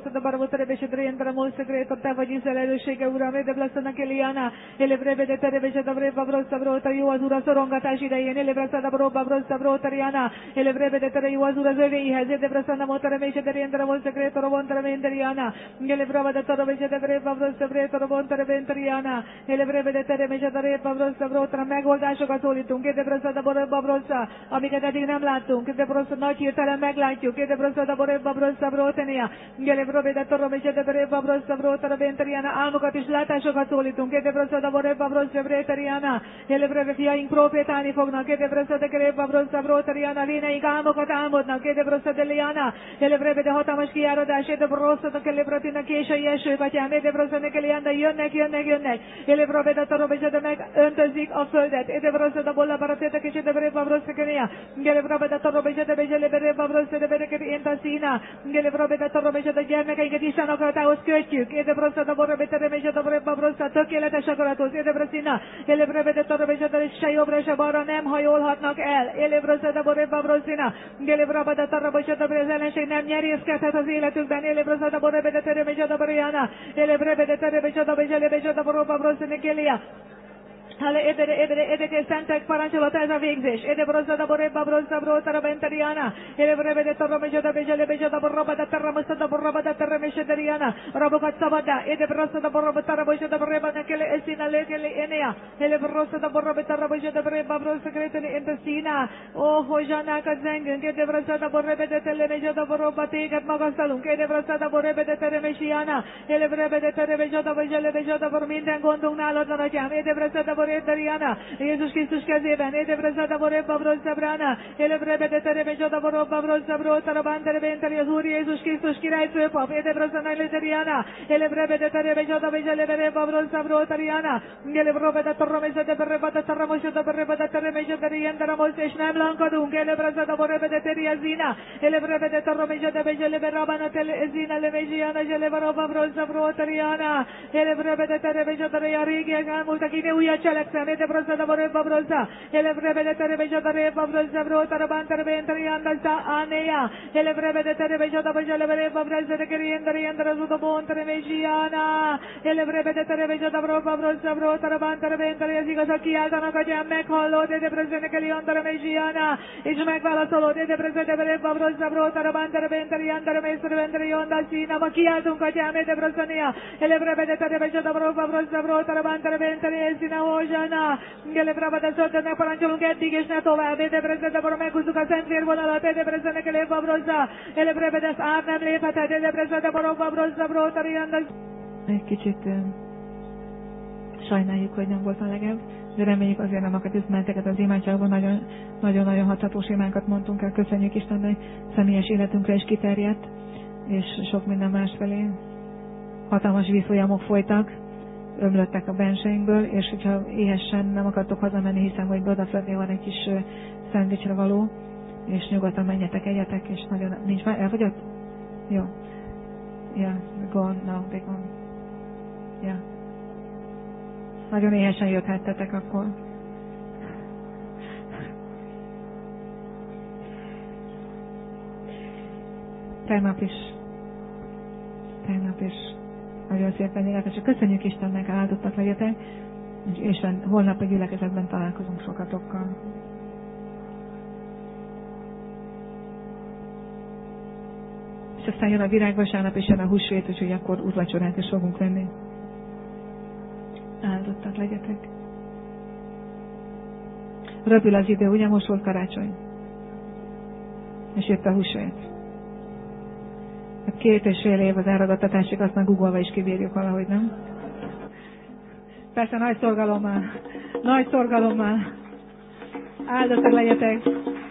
a barabotare besedre entra mosegreto te vagy Izrael erősége Uram, ide blesszanak Eliana, elebrebede terebesed a vreba broszabróta, jó az Úr a szorongatás idején, elebreszed a broba broszabrótariana, elebrebede tere jó az Úr az övéihez, edebreszed a motare mesedre entra mosegreto robontare menderiana, elebrabada torobesed vreba broszabréto robontare benteriana, elebrebede tere mesed a broszabrótra, megoldásokat szólítunk, edebreszed a borba brosza, amiket eddig nem láttunk, edebreszed nagy hirtelen meglátjuk, edebreszed a borba broszabrótenia, elebrabede torobesed vreba broszabrótra benteriana, álmokat és látásokat szólítunk, edebreszed a borba broszabréteriana, elebrebe fiaink profétálni fognak, edebreszed a greba broszabróteriana, léneink álmokat álmodnak, edebreszed Eliana, elebrebede hatalmas kiáradás, edebreszed a kelebratinak késői esők, atyám, edebreszed Eliana, jönnek, elebrebede torobesed megöntözik a földet, edebreszed a bolla baratétek és edebreba broszekenia, elebrebede torobesed bejelebere broszedebedeket éntaszína, elebrebede torobesed a gyermekeinket Isten akaratához kötjük, edebreszed a borrebete remésed a borreba broszat, tökéletes akarathoz, edebreszina, elebrebede torobesed és se jobbra, se balra nem hajolhatnak el, elebbreszed a borreba broszina, elebrebede torobesed az ellenség nem nyerészkedhet az életükben, elebbreszed a borrebede teremésed a borjana, elebrebede teremésed a bejelebesed a borreba broszinikélia. Hale edeke szentek parancsolata ez a végzés. Ede broszada boreba broszabrótara benteriana. Elebrebede toromesada bejelebesada borrobada terramosada borrobada terremesederiana. Rabokat szabadá. Ede broszada borrobata bosada borreba nekele esina lekele enea. Elebroszada borrobata bosada borreba broszakreteni entesina. Oh, hozsanákat zengünk. Ede broszada borrebede telemesada borroba téged magasztalunk. Ede broszada borrebede teremesiana. Elebrebede teremesada bejelebesada bor minden gondunk nálad van, atyám. Ede broszada Dariana, Jézus Krisztus kezében, Edebrezada boreba broszabrána, Elebrebede teremesada borba broszabrótara banterebenteri az Úr Jézus Krisztus király főpap, Edebrezana Dariana, Elebrebede teremesada bejelebere broszabrótariana, Elebrebede torromesada berebada torromosada berebada teremesada rienderamos, és nem lankadunk, Elebrezada borebede teriazina, Elebrebede torromesada bejelebere rabana telezina lemejiana, Elebroba broszabrótariana, Elebrebede teremesada a régiek elmúltak, ide újat cselekszem, Edebrozada boreba broza, Elebrebede terebejada reba broza brotara bantara benterianda sa anea, Elebrebede terebejada bejelebere broza de gerienderianda zudo bontare mejiana, Elebrebede terebejada broba broza brotara bantara benteri az igaz, aki kiáltanak, atyám, meghallod, Edebrezene geriandara mejiana, és megválaszolod, Edebrezede bereba broza brotara bantara benterianda meistere benterianda szína, ma kiáltunk, atyám, Edebrezenia, Elebrebede terebejada broba broza brotara bantara benteri szína, Hozsana, Elebrebede szöldöknek parancsolunk eddig, és ne tovább, Edebrezede borra meghúzzuk a szentvérvonalat, Edebrezene eleba broza, Elebrebede át nem lépheted, Edebrezede borba broza brotarianda. Egy kicsit sajnáljuk, hogy nem volt a legebb, de reméljük azért nem akart üzmenteket az imádságban, nagyon-nagyon hathatós imánkat mondtunk el, köszönjük Istennek, személyes életünkre is kiterjedt, és sok minden más felé. Hatalmas vízfolyamok folytak, ömlöttek a benseinkből, és hogyha éhesen nem akartok hazamenni, hiszem, hogy odafönnél van egy kis szendvicsre való, és nyugodtan menjetek, egyetek, és nagyon... Nincs már? Elfogyott? Jó. Yeah, gone now, they gone. Yeah. Nagyon éhesen jöthettetek akkor. Tegnap is. Nagyon szépen életes. Köszönjük Istennek, áldottak legyetek, és holnap a gyülekezetben találkozunk sokatokkal. És aztán jön a virágvasárnap, és jön a húsvét, úgyhogy akkor úrvacsorát is fogunk venni. Áldottak legyetek. Röpül az idő, ugye most volt karácsony. És jött a húsvét. 2,5 év az elragadtatásig, azt már Google-ba is kibírjuk valahogy, nem? Persze nagy szorgalommal. Áldottak legyetek!